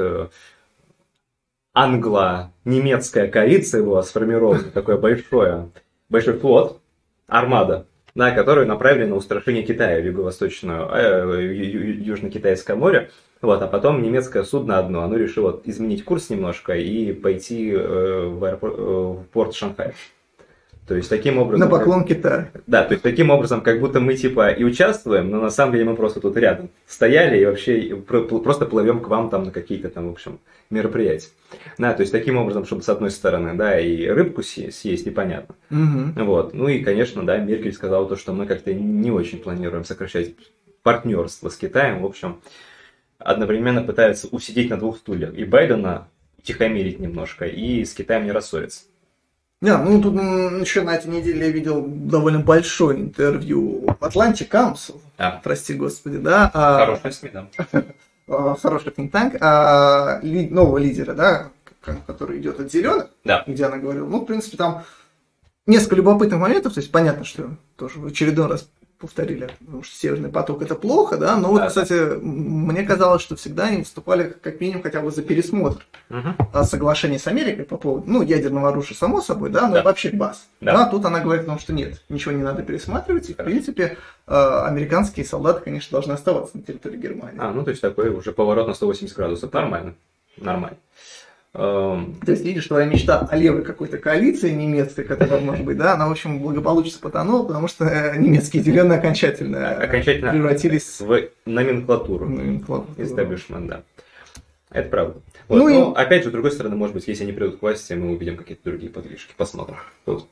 англо-немецкая коалиция была сформирована, такой большой, большой флот, армада, да, которую направили на устрашение Китая в юго-восточную, э, южно-китайское море. Вот, а потом немецкое судно одно, оно решило изменить курс немножко и пойти э, в, аэропорт, э, в порт Шанхая. То есть таким образом... На поклон как... Китая. Да, то есть таким образом, как будто мы типа и участвуем, но на самом деле мы просто тут рядом стояли и вообще просто плывем к вам там на какие-то там, в общем, мероприятия. Да, то есть таким образом, чтобы с одной стороны, да, и рыбку съесть, съесть непонятно. Угу. Вот, ну и, конечно, да, Меркель сказала то, что мы как-то не очень планируем сокращать партнерство с Китаем, в общем... одновременно пытаются усидеть на двух стульях. И Байдена тихомирить немножко, и с Китаем не рассориться. Да, ну тут еще на этой неделе я видел довольно большое интервью Atlantic Council, а. прости господи, да. Хорошая СМИ, да. Хороший think tank, а, ли, нового лидера, да, который идет от зеленых, да. где она говорила. Ну, в принципе, там несколько любопытных моментов, то есть понятно, что тоже в очередной раз повторили, потому что Северный поток это плохо, да, но вот, да, кстати, да. мне казалось, что всегда они выступали как минимум хотя бы за пересмотр угу. соглашений с Америкой по поводу, ну, ядерного оружия, само собой, да, но да. и вообще баз. Да. Да, тут она говорит о том, что нет, ничего не надо пересматривать, и, в принципе, американские солдаты, конечно, должны оставаться на территории Германии. А, ну, то есть такой уже поворот на сто восемьдесят градусов, нормально, нормально. То есть, видишь, твоя мечта о левой какой-то коалиции немецкой, которая, может быть, да, она, в общем, благополучно потонула, потому что немецкие зеленые окончательно, окончательно превратились в номенклатуру. Номенклатуру. Истеблишмент, да. Это правда. Вот. Ну, но, и... опять же, с другой стороны, может быть, если они придут к власти, мы увидим какие-то другие подвижки. Посмотрим. Вот.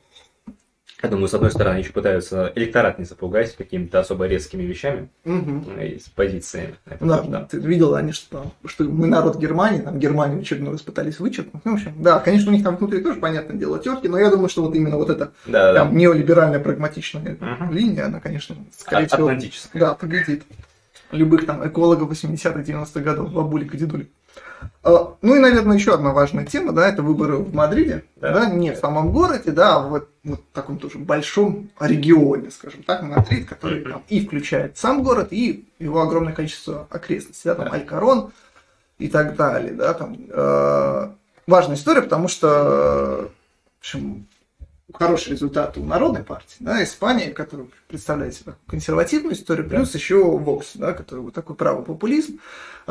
Я думаю, с одной стороны, еще пытаются электорат не запугать какими-то особо резкими вещами угу. и с позициями. Да, да, ты видел, они что, что мы народ Германии, там Германию в очередной раз пытались вычеркнуть. Ну, в общем, да, конечно, у них там внутри тоже, понятное дело, терки, но я думаю, что вот именно вот эта да, там, да. неолиберальная прагматичная угу. линия, она, конечно, скорее всего, Атлантическая. Да, победит любых там экологов восьмидесятых, девяностых годов, бабулик и дедулик. Ну и, наверное, еще одна важная тема, да, это выборы в Мадриде, да, да не в самом городе, да, а в вот таком тоже большом регионе, скажем так, Мадрид, который там и включает сам город, и его огромное количество окрестностей, да, там да. Алькарон и так далее, да, там э, важная история, потому что, в общем, хороший результат у Народной партии, да, Испания, которая представляет себе консервативную историю, плюс да. еще Вокс, да, который вот такой правый популизм,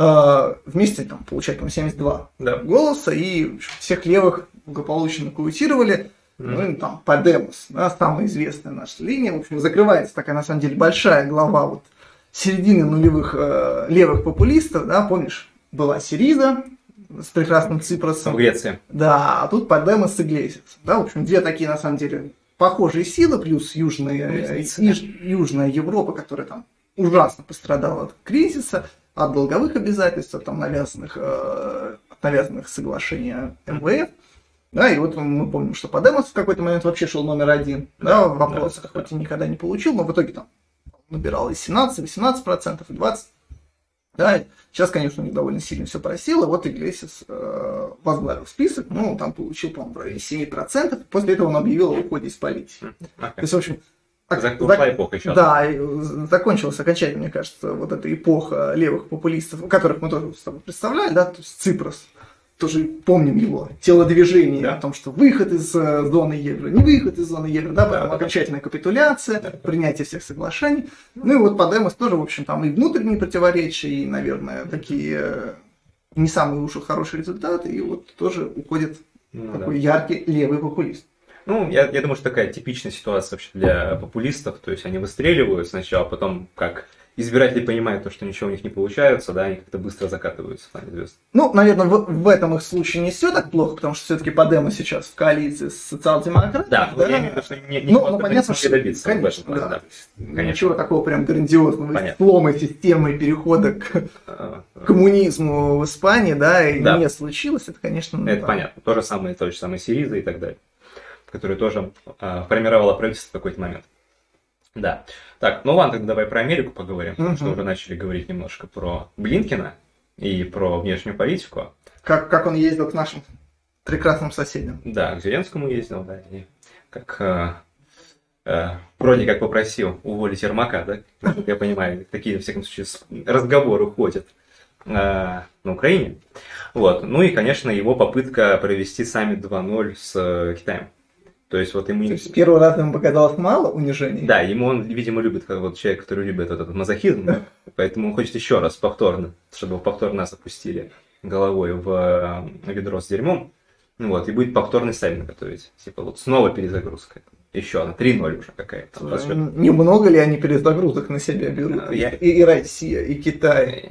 э, вместе там получает, по-моему, семьдесят два да. голоса, и в общем, всех левых благополучно нокаутировали, mm. ну, и там Подемос, да, самая известная наша линия, в общем, закрывается такая, на самом деле, большая глава вот середины нулевых э, левых популистов, да, помнишь, была Сириза, с прекрасным Ципросом. В Греции. Да, а тут Подемос и Иглесиас. Да, в общем, две такие, на самом деле, похожие силы, плюс южная, юж, южная Европа, которая там ужасно пострадала от кризиса, от долговых обязательств, от там, навязанных, э, навязанных соглашений эм вэ эф. Да, и вот мы помним, что Подемос в какой-то момент вообще шел номер один. Да, в вопросах, да, хоть и никогда не получил, но в итоге там набирал и семнадцать-восемнадцать процентов, и двадцать процентов. Да, сейчас, конечно, у них довольно сильно все просело. Вот Иглесиас э, возглавил список, ну, там получил, по-моему, в районе семь процентов. После этого он объявил о уходе из политики. Okay. То есть, в общем, так, ушла эпоха еще. Да, закончилась окончательно, мне кажется, вот эта эпоха левых популистов, которых мы тоже с тобой представляли, да, то есть Ципрос. Тоже помним его телодвижение да. о том, что выход из зоны евро, не выход из зоны евро, да, потом да, окончательная да. капитуляция, да, принятие всех соглашений. Ну и вот Подемос тоже, в общем, там и внутренние противоречия, и, наверное, такие не самые уж хорошие результаты, и вот тоже уходит ну, такой да. яркий левый популист. Ну, я, я думаю, что такая типичная ситуация вообще для популистов, то есть они выстреливают сначала, потом как... Избиратели понимают то, что ничего у них не получается, да, они как-то быстро закатываются в плане звезд. Ну, наверное, в, в этом их случае не все так плохо, потому что все-таки Подемос сейчас в коалиции с социал-демократами. Да, да? я имею в виду, что не, не ну, ну, понятно, что добиться. Конечно, плане, да. да. Конечно. Ничего такого прям грандиозного, слома системы перехода к коммунизму в Испании, да, и да. не случилось, это, конечно... Ну, это да. понятно. То же самое, то же самое Сириза и так далее, которая тоже а, формировала правительство в какой-то момент. Да. Так, ну ладно, тогда давай про Америку поговорим, потому uh-huh. что уже начали говорить немножко про Блинкена и про внешнюю политику. Как, как он ездил к нашим прекрасным соседям. Да, к Зеленскому ездил, да, и как э, э, вроде как попросил уволить Ермака, да, как я понимаю, такие, во всяком случае, разговоры ходят э, на Украине. Вот. Ну и, конечно, его попытка провести саммит два ноль с э, Китаем. То есть вот ему... То есть первый раз ему показалось мало унижений? Да, ему он, видимо, любит, как вот человек, который любит вот этот мазохизм, да? Поэтому он хочет еще раз повторно, чтобы его повторно нас опустили головой в ведро с дерьмом. Ну вот, и будет повторный саммит готовить. Типа вот снова перезагрузка. Еще одна, три ноль уже какая-то. Немного ли они перезагрузок на себя берут? Я... И, и Россия, и Китай.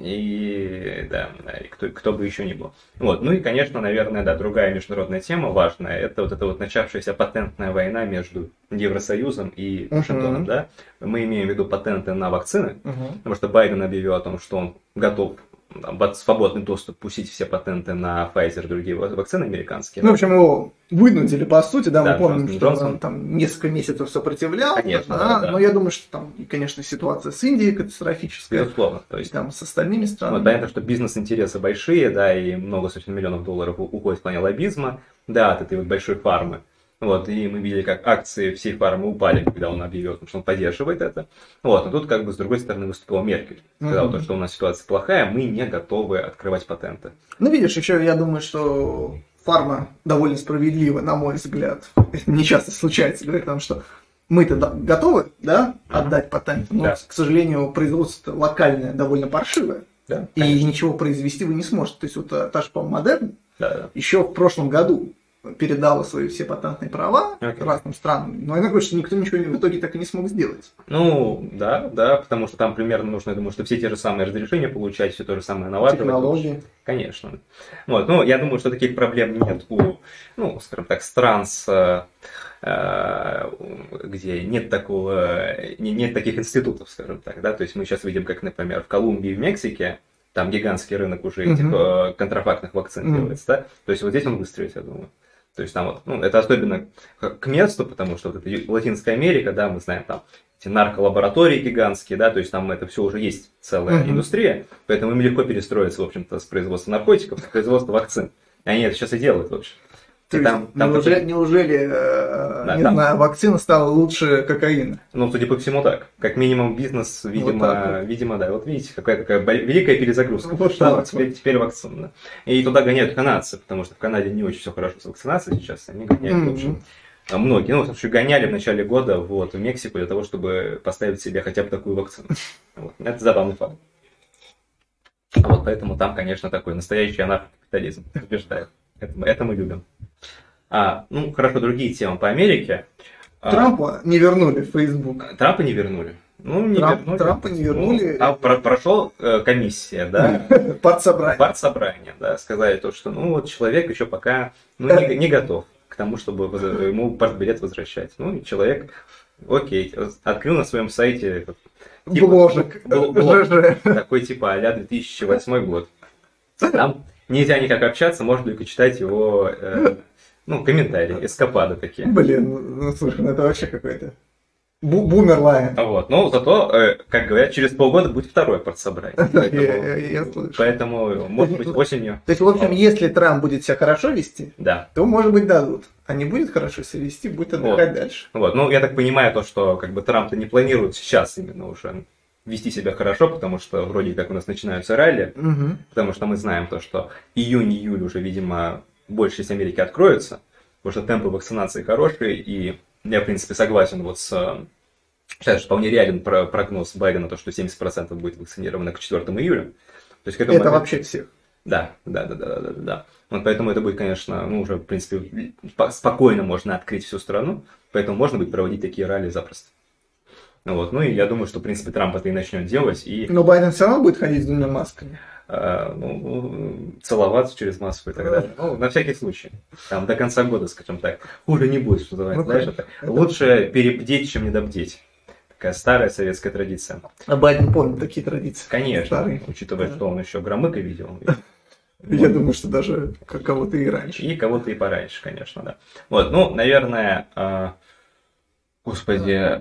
И да, да и кто, кто бы еще ни был. Вот. Ну и, конечно, наверное, да, другая международная тема важная, это вот эта вот начавшаяся патентная война между Евросоюзом и Вашингтоном, uh-huh. да. Мы имеем в виду патенты на вакцины, uh-huh. потому что Байден объявил о том, что он готов там, свободный доступ пустить все патенты на Pfizer и другие вакцины американские. Ну, в общем, его вынудили, по сути, да, Да, мы помним, Джонсон, что Джонсон. он там несколько месяцев сопротивлялся, Конечно, да, да, да. но я думаю, что там, конечно, ситуация с Индией катастрофическая, Безусловно. То есть, там с остальными вот, странами. понятно, что бизнес-интересы большие, да, и много сотен миллионов долларов у- уходит в плане лоббизма, да, от этой вот большой фармы. Вот, и мы видели, как акции всей фармы упали, когда он объявил, что он поддерживает это. Вот, но тут как бы с другой стороны выступила Меркель. Сказала, Мгм. то, что у нас ситуация плохая, мы не готовы открывать патенты. Ну, видишь, еще я думаю, что фарма довольно справедливо, на мой взгляд, это не часто случается, говорит нам, что мы-то да- готовы, да, отдать патент, но, Да. к сожалению, производство локальное довольно паршивое, Да, и конечно. ничего произвести вы не сможете. То есть, вот э, та же, по-моему, Модерн Да, да. еще в прошлом году передала свои все патентные права Окей. разным странам, но она говорит, что никто ничего в итоге так и не смог сделать. Ну, да, да, потому что там примерно нужно, я думаю, что все те же самые разрешения получать, все то же самое налаживать. Технологии. Конечно. Вот, ну, я думаю, что таких проблем нет у, ну, скажем так, стран с, э, где нет такого, не- нет таких институтов, скажем так, да, то есть мы сейчас видим, как, например, в Колумбии, в Мексике, там гигантский рынок уже этих Мгм. э, контрафактных вакцин Мгм. делается, да, то есть вот здесь он выстрелит, я думаю. То есть там вот, ну, это особенно к к месту, потому что вот это Ю- Латинская Америка, да, мы знаем там эти нарколаборатории гигантские, да, то есть там это все уже есть целая Мгм. индустрия, поэтому им легко перестроиться, в общем-то, с производства наркотиков на производство вакцин. И они это сейчас и делают, в общем. То И есть, там- там неужели, такой- неужели, э, Да, не там- знаю, вакцина стала лучше кокаина? Ну, судя по всему, так. Как минимум, бизнес, видимо, так вот. видимо, да. Вот видите, какая такая бо- великая перезагрузка. Вот Да, так вот теперь, теперь вакцина. Да. И туда гоняют канадцы, потому что в Канаде не очень все хорошо с вакцинацией сейчас. Они гоняют, в общем, Мгм. а многие. Ну, в общем, гоняли в начале года вот, в Мексику для того, чтобы поставить себе хотя бы такую вакцину. Вот. Это забавный факт. Вот, поэтому там, конечно, такой настоящий анархокапитализм. Убеждаю. Это, мы- это мы любим. А, ну, хорошо, другие темы по Америке. А, Трампа не вернули в Facebook. Трампа не вернули. Ну, не Трамп- вернули. Трампа не вернули. Ну, а про- прошел э, комиссия, да, Партсобрание. партсобрание, да, сказали то, что ну вот человек еще пока ну, не, не готов к тому, чтобы воз- ему партбилет возвращать. Ну, и человек, окей, открыл на своем сайте этот, типа, Бложек. бл- блог, ЖЖ. такой типа а-ля две тысячи восьмой год. Там нельзя никак общаться, можно только читать его э, ну, комментарии, эскапады такие. Блин, ну слушай, ну это вообще какой-то бу- бумерлайн. Вот. Но зато, э, как говорят, через полгода будет второе партсобрание. Я- Поэтому, я- я слышу. поэтому, может быть, осенью. То есть, в общем, если Трамп будет себя хорошо вести, Да. то, может быть, дадут. А не будет хорошо себя вести, будет отдыхать дальше. Вот. Ну, я так понимаю, то, что как бы Трамп-то не планирует сейчас именно уже вести себя хорошо, потому что вроде как у нас начинаются ралли, Мгм. потому что мы знаем то, что июнь-июль уже, видимо, большая часть Америки откроется, потому что темпы вакцинации хорошие, и я, в принципе, согласен вот с... э, Сейчас вполне реален про- прогноз Байдена, то, что семьдесят процентов будет вакцинировано к четвёртому июля. То есть, к этому Это моменту- вообще всех. Да, да, да, да, да, да, да. Вот поэтому это будет, конечно, ну, уже, в принципе, спо- спокойно можно открыть всю страну, поэтому можно будет проводить такие ралли запросто. Ну Вот. Ну и я думаю, что, в принципе, Трамп это и начнет делать, и Но Байден все равно будет ходить с двумя масками. э, ну, целоваться через маску и так далее. Ну, на всякий случай. Там до конца года, скажем так. Хуже не будет, что называется. Ну, Знаешь, конечно. это лучше перебдеть, чем недобдеть. Такая старая советская традиция. А Байден помнит такие традиции. Конечно, Старые. учитывая, Да. что он еще Громыка видел. Я думаю, что даже как кого-то и раньше. И кого-то и пораньше, конечно, да. Вот, ну, наверное, э, господи, э,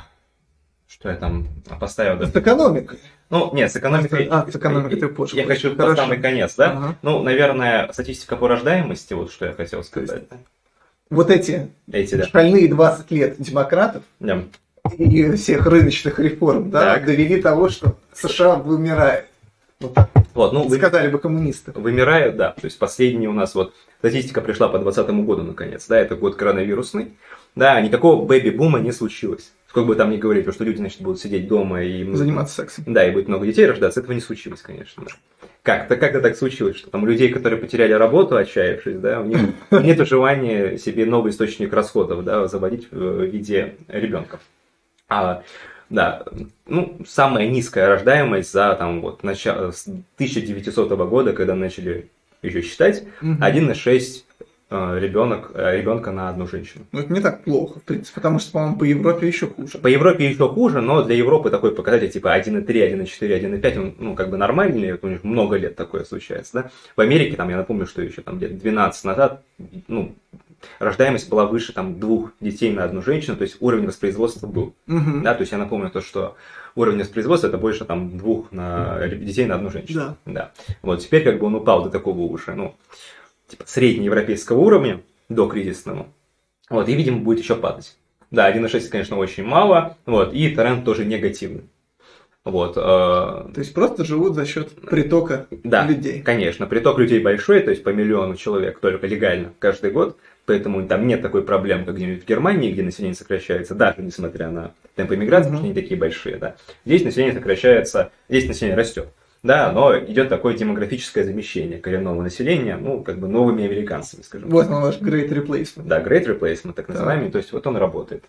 что я там поставил? С даже- экономикой. Ну, нет, с экономикой... А, с экономикой ты позже Я будешь. хочу Хорошо. под самый конец, да? Ага. Ну, наверное, статистика по рождаемости, вот что я хотел сказать. Вот эти Эти, да. шальные двадцать лет демократов Да. и всех рыночных реформ, да, Так. довели того, что США вымирает. Вот так Вот, ну, вы- сказали бы коммунисты. вымирают, да. То есть последний у нас вот статистика пришла по двадцатому году, наконец, да, это год коронавирусный. Да, никакого бэби-бума не случилось. Сколько бы там ни говорили, что люди, значит, будут сидеть дома и... Заниматься сексом. Да, и будет много детей рождаться, этого не случилось, конечно. Да. Как-то как-то так случилось, что там у людей, которые потеряли работу, отчаявшись, да, у них нет желания себе новый источник расходов, да, заводить в виде ребенка. А, да, ну, самая низкая рождаемость за там вот начало с тысяча девятисотого года, когда начали еще считать, Мгм. один и шесть ребенок, ребенка на одну женщину. Ну, это не так плохо, в принципе, потому что, по-моему, по Европе еще хуже. По Европе еще хуже, но для Европы такой показатель типа один и три, один и четыре, один и пять, он, ну, как бы нормальный, у них много лет такое случается, да. В Америке, там, я напомню, что еще там где-то двенадцать назад, ну, рождаемость была выше там двух детей на одну женщину, то есть уровень воспроизводства был, Угу. да, то есть я напомню то, что уровень воспроизводства это больше там двух на, детей на одну женщину, Да. да. Вот теперь как бы он упал до такого уже, ну, типа среднеевропейского уровня, до кризисного, вот, и, видимо, будет еще падать. Да, один и шесть, конечно, очень мало, вот, и тренд тоже негативный. Вот, э... То есть просто живут за счет притока да, людей. Конечно, приток людей большой, то есть по миллиону человек только легально каждый год, поэтому там нет такой проблемы, как где-нибудь в Германии, где население сокращается, даже несмотря на темпы миграции, потому что они такие большие, да. Здесь население сокращается, здесь население растет. Да, но идет такое демографическое замещение коренного населения, ну, как бы новыми американцами, скажем Вот так. он ваш Great Replacement. Да, Great Replacement, так называемый, то есть вот он работает.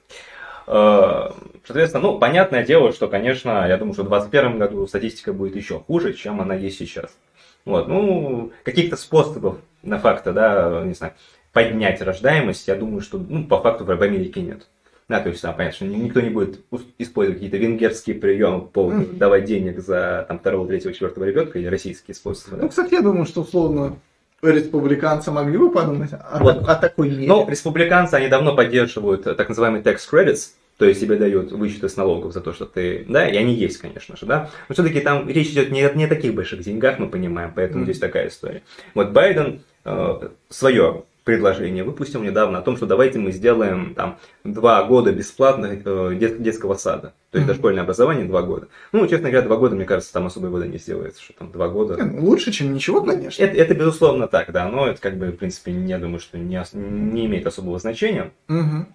Соответственно, ну, понятное дело, что, конечно, я думаю, что в двадцать первом году статистика будет еще хуже, чем она есть сейчас. Вот, ну, каких-то способов, на факто, да, не знаю, поднять рождаемость, я думаю, что, ну, по факту в Америке нет. Да, то есть, да, понятно, что никто не будет использовать какие-то венгерские приемы по поводу mm-hmm. давать денег за там, второго, третьего, четвертого ребенка или российские способы. Да. Ну, кстати, я думаю, что условно республиканцы могли бы подумать о, вот. о такой мере. Ну, республиканцы, они давно поддерживают так называемый tax credits, то есть тебе дают вычеты с налогов за то, что ты, да, и они есть, конечно же, да, но все-таки там речь идет не, не о таких больших деньгах, мы понимаем, поэтому mm-hmm. здесь такая история. Вот Байден э, свое предложение выпустил недавно о том, что давайте мы сделаем там два года бесплатных э, дет, детского сада, то есть mm-hmm. дошкольное образование два года. Ну, честно говоря, два года, мне кажется, там особой воды не сделается, что там два года. Лучше, чем ничего, конечно. Это, это безусловно так, да, но это как бы, в принципе, я думаю, что не, не имеет особого значения. Mm-hmm.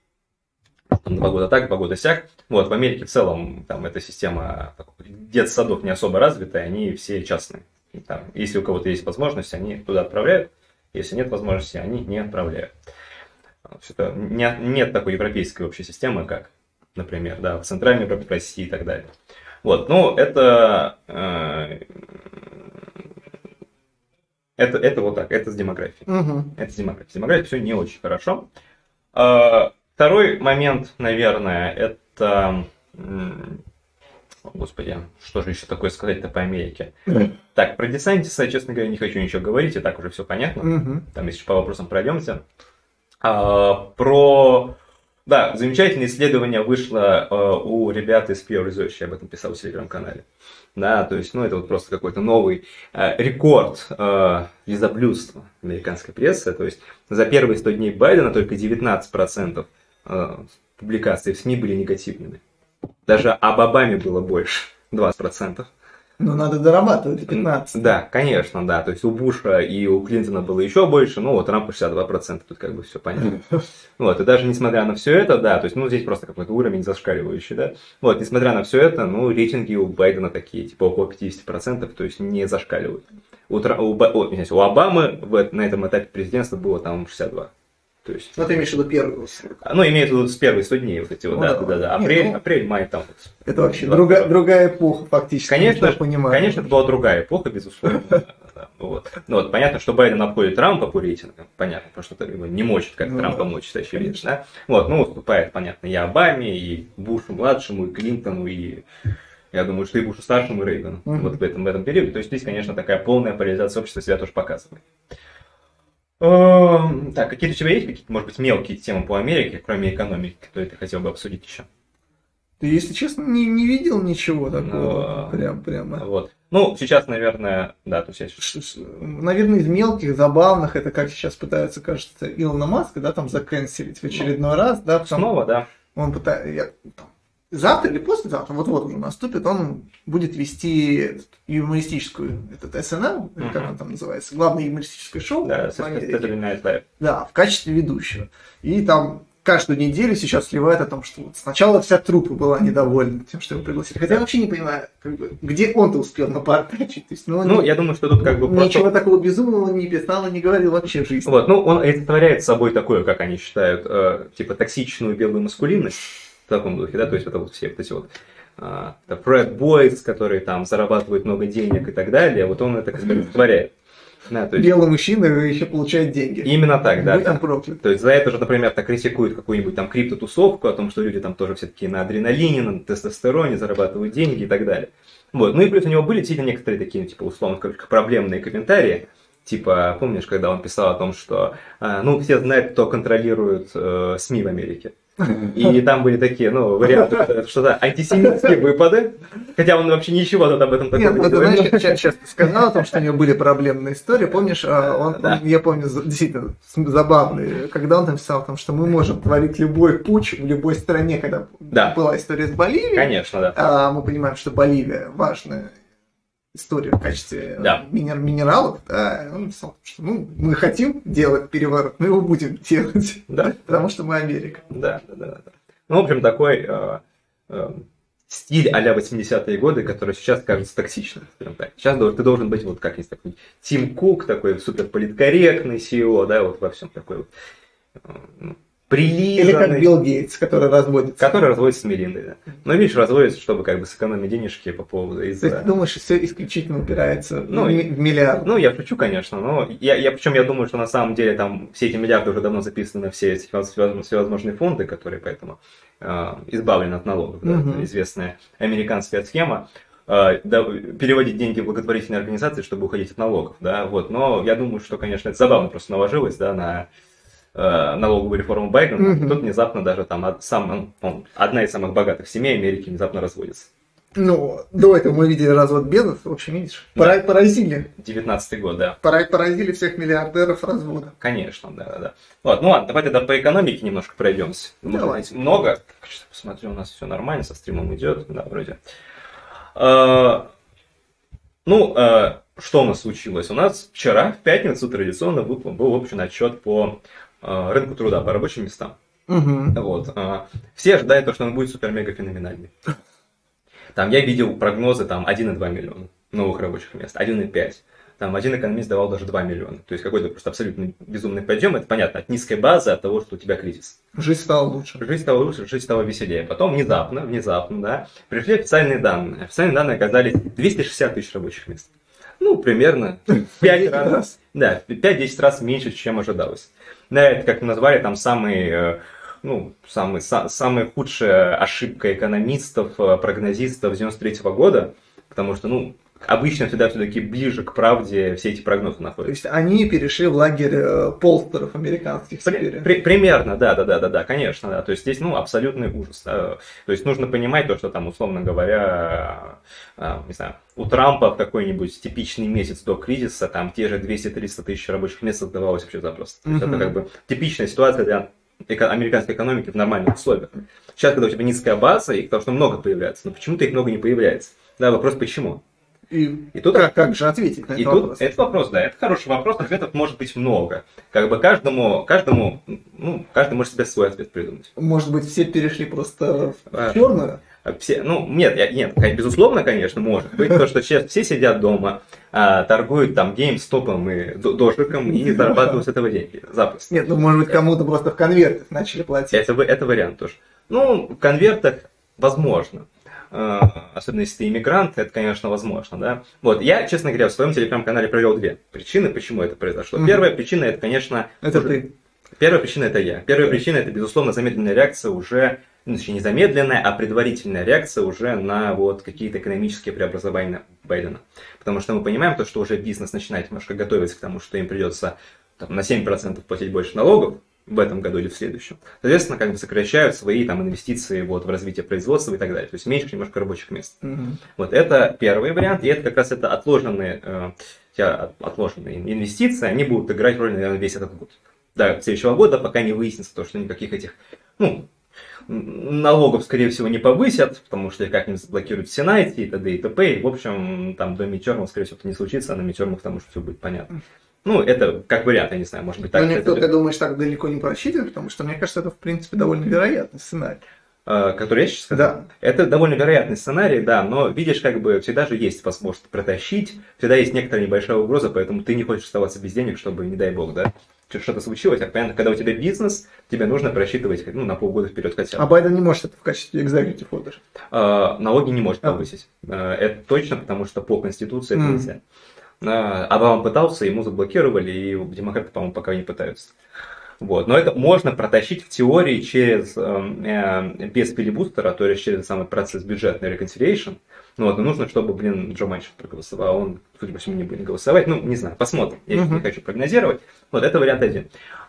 Там два года так, два года сяк. Вот, в Америке в целом там эта система детсадов не особо развитая, они все частные. И, там, если у кого-то есть возможность, они туда отправляют. Если нет возможности, они не отправляют. Это не, нет такой европейской общей системы, как, например, да, в Центральной Европе, в России и так далее. Вот, ну, это, э, это, это вот так, это с демографией. Угу. Это с демографией. С демографией все не очень хорошо. Э, второй момент, наверное, это... Господи, что же еще такое сказать-то по Америке? Mm. Так, про Десантиса, честно говоря, не хочу ничего говорить, и так уже все понятно. Mm-hmm. Там, если по вопросам пройдемся. А, про... Да, замечательное исследование вышло а, у ребят из Pew Research, я об этом писал в телеграм-канале. Да, то есть, ну, это вот просто какой-то новый а, рекорд а, лизоблюдства американской прессы. То есть, за первые сто дней Байдена только девятнадцать процентов а, публикаций в СМИ были негативными. Даже об Обаме было больше, двадцать процентов. Ну, надо дорабатывать пятнадцать. Да, конечно, да. То есть у Буша и у Клинтона было еще больше, ну, у Трампа шестьдесят два процента, тут как бы все понятно. Вот, и даже несмотря на все это, да, то есть, ну, здесь просто какой-то уровень зашкаливающий, да. Вот, несмотря на все это, ну, рейтинги у Байдена такие, типа, около пятьдесят процентов, то есть не зашкаливают. У, Тра... у, Ба... О, извините, у Обамы в... на этом этапе президентства было там шестьдесят два. То есть... Ну, ты имеешь в виду первый срок. Ну, имеется в виду с первых сто дней, вот эти вот, ну, да, да, да, да. Апрель, Нет, ну, апрель, май, там вот. Это вообще другая, другая эпоха, фактически. Конечно, конечно, это была другая эпоха, безусловно. Вот. Ну, вот, понятно, что Байден обходит Трампа по рейтингам, понятно, потому что это не может как ну, Трампа мочить, очевидно, да. Вот, ну, уступает, понятно, и Обаме, и Бушу-младшему, и Клинтону, и... Я думаю, что и Бушу-старшему, и Рейгану uh-huh. вот в этом, в этом периоде. То есть здесь, конечно, такая полная поляризация общества себя тоже показывает. Так, какие-то у тебя есть какие-то, может быть, мелкие темы по Америке, кроме экономики, которые ты хотел бы обсудить еще? Ты, если честно, не, не видел ничего такого. Ну, прям, прямо. Вот. Ну, сейчас, наверное, да, то есть... Наверное, из мелких, забавных, это как сейчас пытаются, кажется, Илона Маска, да, там заканцелить в очередной ну, раз, да. Потому снова, да. Он пытается... Завтра или послезавтра, вот-вот уже наступит, он будет вести юмористическую, этот эс эн эл, или как он там называется, главное юмористическое шоу. Да, Saturday Night Live. Да, в качестве ведущего. И там каждую неделю сейчас сливает о том, что вот сначала вся труппа была недовольна тем, что его пригласили. Хотя я вообще не понимаю, как бы, где он-то успел напортачить. То есть, ну, ну не, я думаю, что тут как бы просто... Ничего такого безумного не писал и не говорил вообще в жизни. Вот, ну, он олицетворяет собой такое, как они считают, э, типа токсичную белую маскулинность. В таком духе, да, то есть это вот все вот эти вот uh, Fred Boys, которые там зарабатывают много денег и так далее, вот он это как бы олицетворяет. Да, то есть... Белый мужчина еще получает деньги. Именно так, да. Будь да. он проклят. То есть за это же, например, так критикуют какую-нибудь там криптотусовку, о том, что люди там тоже все-таки на адреналине, на тестостероне зарабатывают деньги и так далее. Вот. Ну и плюс у него были действительно некоторые такие, типа, условно, как проблемные комментарии. Типа, помнишь, когда он писал о том, что, ну, все знают, кто контролирует э, СМИ в Америке. И там были такие, ну, варианты, что-то антисемитские выпады, хотя он вообще ничего тут об этом такого не говорил. Нет, ну, ты знаешь, сейчас ты сказал о том, что у него были проблемные истории, помнишь, он, да. он, я помню, действительно забавный, когда он там писал о том, что мы можем творить любой путч в любой стране, когда да. была история с Боливией. Конечно, да. А мы понимаем, что Боливия важная история в качестве да. минер- минералов, да, он написал, что ну, мы хотим делать переворот, мы его будем делать, да. потому что мы Америка. Да, да, да. да. Ну, в общем, такой э, э, стиль а-ля восьмидесятые годы, который сейчас кажется токсичным. Так. Сейчас ты должен быть вот как есть такой Тим Кук, такой суперполиткорректный си и о, да, вот во всем такой вот э, прилизанный. Или как Билл Гейтс, который разводится. Который разводится с Мелиндой, да. Но, видишь, разводится, чтобы как бы сэкономить денежки по поводу из-за... То есть ты думаешь, все исключительно упирается ну, в миллиард? Ну, я шучу, конечно, но я, я причем я думаю, что на самом деле там все эти миллиарды уже давно записаны на все эти всевозможные фонды, которые поэтому э, избавлены от налогов. Да? Uh-huh. Известная американская схема. Э, да, переводить деньги в благотворительные организации, чтобы уходить от налогов. Да? Вот. Но я думаю, что, конечно, это забавно просто наложилось, да, на... налоговую реформу Байдена, mm-hmm. тут внезапно даже там сам, он, одна из самых богатых семей Америки внезапно разводится. Ну, до этого мы видели развод бизнеса, в общем, видишь, да. поразили. девятнадцатый год, да. Поразили всех миллиардеров развода. Конечно, да, да. Вот, ну ладно, давай тогда по экономике немножко пройдемся. Давай. Много. Посмотрю, у нас все нормально, со стримом идет, да, вроде. А, ну, а, что у нас случилось? У нас вчера, в пятницу, традиционно был, был общий отчет по рынку труда, по рабочим местам. Угу. Вот. Все ожидают, то, что он будет супер-мега-феноменальный. Там я видел прогнозы там один и два миллиона новых рабочих мест, один и пять. Там один экономист давал даже два миллиона. То есть какой-то просто абсолютно безумный подъем. Это понятно, от низкой базы, от того, что у тебя кризис. Жизнь стала лучше. Жизнь стала лучше, жизнь стала веселее. Потом внезапно, внезапно, да, пришли официальные данные. Официальные данные оказались двести шестьдесят тысяч рабочих мест. Ну, примерно пять раз. Да, пять-десять раз меньше, чем ожидалось. Да, это, как мы назвали, там самый, ну, самый, са, самая худшая ошибка экономистов, прогнозистов девяносто третьего года, потому что, ну, обычно всегда все-таки ближе к правде все эти прогнозы находятся. То есть они перешли в лагерь полстеров американских теперь? При, примерно, да, да, да, да, да, конечно, да. То есть здесь, ну, абсолютный ужас. Да. То есть нужно понимать то, что там, условно говоря, не знаю, у Трампа в какой-нибудь типичный месяц до кризиса там те же двести-триста тысяч рабочих мест создавалось вообще запросто. То есть mm-hmm. это как бы типичная ситуация для американской экономики в нормальных условиях. Сейчас, когда у тебя низкая база, их потому что много появляется, но почему-то их много не появляется. Да, вопрос почему? И, и тут как, как же ответить на этот и вопрос? Тут, этот вопрос, да, это хороший вопрос, ответов может быть много. Как бы каждому, каждому, ну, каждый может себе свой ответ придумать. Может быть, все перешли просто в а, черную? Все, ну, нет, нет, безусловно, конечно, может быть, то, что сейчас все сидят дома, а, торгуют там GameStop'ом и дожиком и зарабатывают с этого деньги, запросто. Нет, ну, может быть, кому-то просто в конвертах начали платить. Это, это вариант тоже. Ну, в конвертах возможно. Особенно если ты иммигрант, это, конечно, возможно, да. Вот, я, честно говоря, в своем телеграм-канале провел две причины, почему это произошло. Mm-hmm. Первая причина, это, конечно... Это уже... ты. Первая причина, это я. Первая yeah. причина, это, безусловно, замедленная реакция уже, ну, точнее, не замедленная, а предварительная реакция уже на вот какие-то экономические преобразования Байдена. Потому что мы понимаем то, что уже бизнес начинает немножко готовиться к тому, что им придется там, на семь процентов платить больше налогов в этом году или в следующем. Соответственно, как бы сокращают свои там инвестиции вот, в развитие производства и так далее. То есть меньше немножко рабочих мест. Mm-hmm. Вот это первый вариант, и это как раз это отложенные, э, отложенные инвестиции, они будут играть роль, наверное, весь этот год. До следующего года, пока не выяснится то, что никаких этих, ну, налогов, скорее всего, не повысят, потому что как-нибудь заблокируют в Сенате и т.д. и т.п. И, в общем, там до мидтермов, скорее всего, это не случится, а на мидтермах потому что все будет понятно. Ну, это как вариант, я не знаю, может быть так. Но никто, ты думаешь, так далеко не просчитывает, потому что, мне кажется, это, в принципе, довольно вероятный сценарий. А, который я сейчас сказал? Да. Это довольно вероятный сценарий, да, но, видишь, как бы всегда же есть возможность протащить, всегда есть некоторая небольшая угроза, поэтому ты не хочешь оставаться без денег, чтобы, не дай бог, да, что-то случилось, а понятно, когда у тебя бизнес, тебе нужно просчитывать, ну, на полгода вперед хотя бы. А Байден не может это в качестве executive order? А, налоги не может повысить. А. Это точно, потому что по Конституции это нельзя. Обама пытался, ему заблокировали, и демократы, по-моему, пока не пытаются. Вот. Но это можно протащить в теории через, э, без филибустера, то есть через самый процесс бюджетный reconciliation. Ну, вот, но нужно, чтобы, блин, Джо Манчин проголосовал, а он, судя по всему, не будет голосовать. Ну, не знаю, посмотрим. Я uh-huh. не хочу прогнозировать. Вот, это вариант один.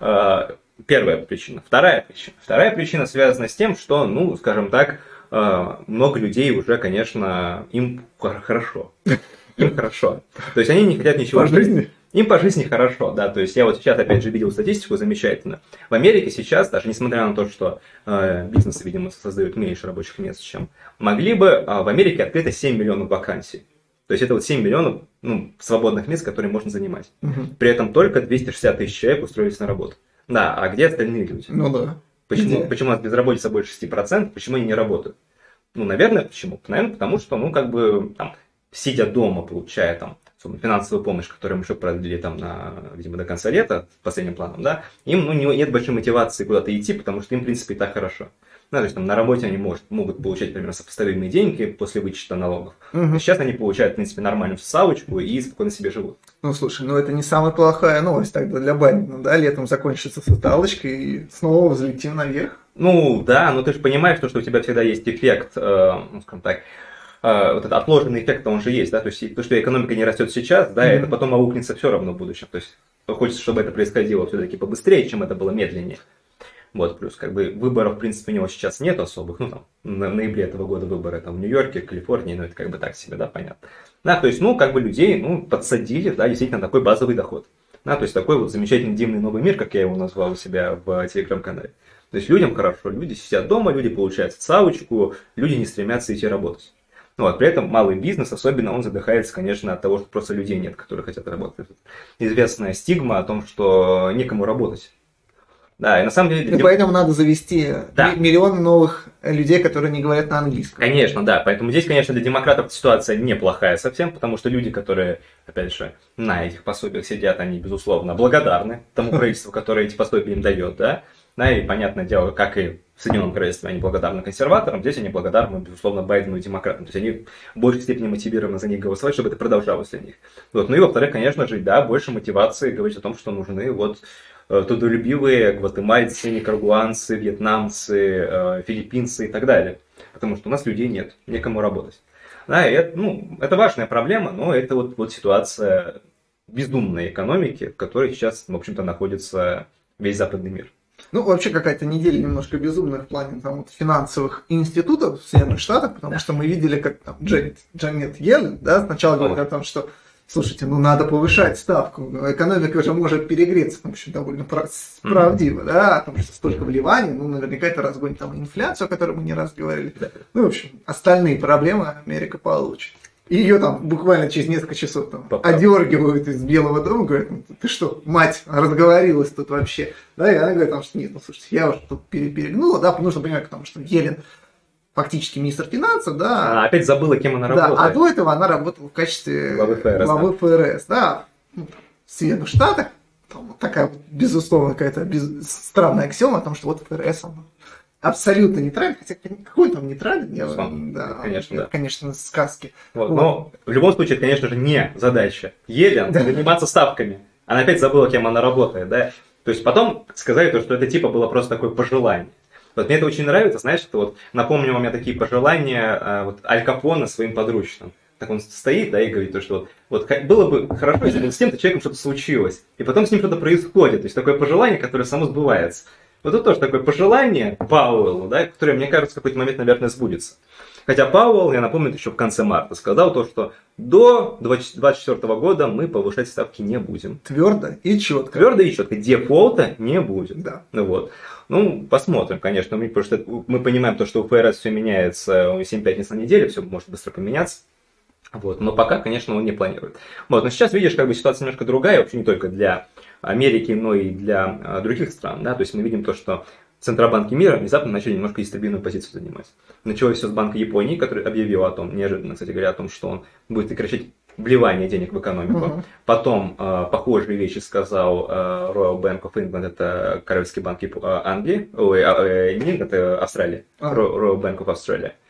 Первая причина. Вторая причина. Вторая причина связана с тем, что, ну, скажем так, много людей уже, конечно, им хорошо. Им хорошо. То есть они не хотят ничего. По жизни? Им по жизни хорошо, да. То есть я вот сейчас опять же видел статистику замечательно. В Америке сейчас, даже несмотря на то, что э, бизнесы, видимо, создают меньше рабочих мест, чем могли бы, э, в Америке открыто семь миллионов вакансий. То есть это вот семь миллионов ну, свободных мест, которые можно занимать. Угу. При этом только двести шестьдесят тысяч человек устроились на работу. Да, а где остальные люди? Ну да. Почему, почему у нас безработица больше шесть процентов, почему они не работают? Ну, наверное, почему? Наверное, потому что, ну, как бы, там, сидя дома, получая там финансовую помощь, которую мы еще продлили там на, видимо, до конца лета, с последним планом, да, им ну, нет большой мотивации куда-то идти, потому что им, в принципе, и так хорошо. Ну, то есть там на работе они может, могут получать, примерно, сопоставимые деньги после вычета налогов. Угу. Сейчас они получают, в принципе, нормальную ставочку и спокойно себе живут. Ну, слушай, ну это не самая плохая новость тогда для Байдена, да? Летом закончится социалочка и снова взлетим наверх. Ну, да, но ты же понимаешь, что, что у тебя всегда есть эффект, э, ну, скажем так, Uh, вот этот отложенный эффект, он же есть, да, то есть то, что экономика не растет сейчас, да, mm-hmm. это потом аукнется все равно в будущем, то есть хочется, чтобы это происходило все-таки побыстрее, чем это было медленнее. Вот, плюс как бы выборов, в принципе, у него сейчас нет особых, ну там, в ноябре этого года выборы там в Нью-Йорке, Калифорнии, ну это как бы так себе, да, понятно. Да, то есть, ну, как бы людей, ну, подсадили, да, действительно такой базовый доход. Да, то есть такой вот замечательный дивный новый мир, как я его назвал у себя в телеграм-канале. То есть людям хорошо, люди сидят дома, люди получают социалочку, люди не стремятся идти работать. Ну, вот, при этом малый бизнес, особенно, он задыхается, конечно, от того, что просто людей нет, которые хотят работать. Известная стигма о том, что некому работать. Да, и на самом деле... И поэтому надо завести да. миллион новых людей, которые не говорят на английском. Конечно, да. Поэтому здесь, конечно, для демократов ситуация неплохая совсем, потому что люди, которые, опять же, на этих пособиях сидят, они, безусловно, благодарны тому правительству, которое эти пособия им дает, да. Да, и понятное дело, как и в Соединенном Королевстве они благодарны консерваторам, здесь они благодарны, безусловно, Байдену и демократам. То есть они в большей степени мотивированы за них голосовать, чтобы это продолжалось для них. Вот. Ну и во-вторых, конечно же, да, больше мотивации говорить о том, что нужны вот трудолюбивые гватемальцы, никарагуанцы, вьетнамцы, филиппинцы и так далее. Потому что у нас людей нет, некому работать. Да, и это, ну, это важная проблема, но это вот, вот ситуация безумной экономики, в которой сейчас, в общем-то, находится весь западный мир. Ну, вообще какая-то неделя немножко безумная в плане там, вот, финансовых институтов в Соединенных Штатах, потому да. что мы видели, как там Джанет, Джанет Йеллен, да, сначала говорит о том, что, слушайте, ну надо повышать ставку, экономика же может перегреться, в общем, довольно правдиво, mm-hmm. да, о том, что столько вливаний, ну, наверняка это разгонит там инфляцию, о которой мы не раз говорили. Да. Ну, в общем, остальные проблемы Америка получит. И ее там буквально через несколько часов там одергивают из Белого дома, говорят, ну, ты что, мать, разговорилась тут вообще. Да, и она говорит, там, что нет, ну слушайте, я уже тут перегнула, да, нужно понимать, потому что Йеллен фактически министр финансов, да. Она опять забыла, кем она работает. Да, а до этого она работала в качестве главы ФРС, главы ФРС да, ну, в Соединенных Штатах. Там, такая, безусловно, какая-то без... странная аксиома о том, что вот ФРС она абсолютно нейтральный, хотя какой там нейтральный, я, да, конечно, это, да. конечно, сказки. Вот, вот. Но в любом случае, это, конечно же, не задача Йеллен да. заниматься ставками. Она опять забыла, кем она работает, да. То есть потом сказали, то, что это типа было просто такое пожелание. Вот мне это очень нравится, знаешь, это вот напомню у меня такие пожелания вот, Аль Капоне своим подручным. Так он стоит, да, и говорит, то, что вот, вот было бы хорошо, если бы с тем-то человеком что-то случилось, и потом с ним что-то происходит. То есть такое пожелание, которое само сбывается. Вот это тоже такое пожелание Пауэллу, да, которое, мне кажется, в какой-то момент, наверное, сбудется. Хотя Пауэлл, я напомню, еще в конце марта сказал то, что до двадцать четвёртого года мы повышать ставки не будем. Твердо и четко. Твердо и четко. Дефолта не будет. Да. Ну, вот. Ну, посмотрим, конечно. Мы, потому что мы понимаем то, что у ФРС все меняется семь пятниц на неделю, все может быстро поменяться. Вот. Но пока, конечно, он не планирует. Вот. Но сейчас, видишь, как бы ситуация немножко другая, вообще не только для Америки, но и для а, других стран. Да? То есть мы видим то, что центробанки мира внезапно начали немножко нестабильную позицию занимать. Началось все с Банка Японии, который объявил о том, неожиданно, кстати говоря, о том, что он будет прекращать вливание денег в экономику. Uh-huh. Потом э, похожие вещи сказал э, Royal Bank of England, это Королевский банк Яп... Англии, ой, э, не, это Австралия, uh-huh. Royal Bank of Australia.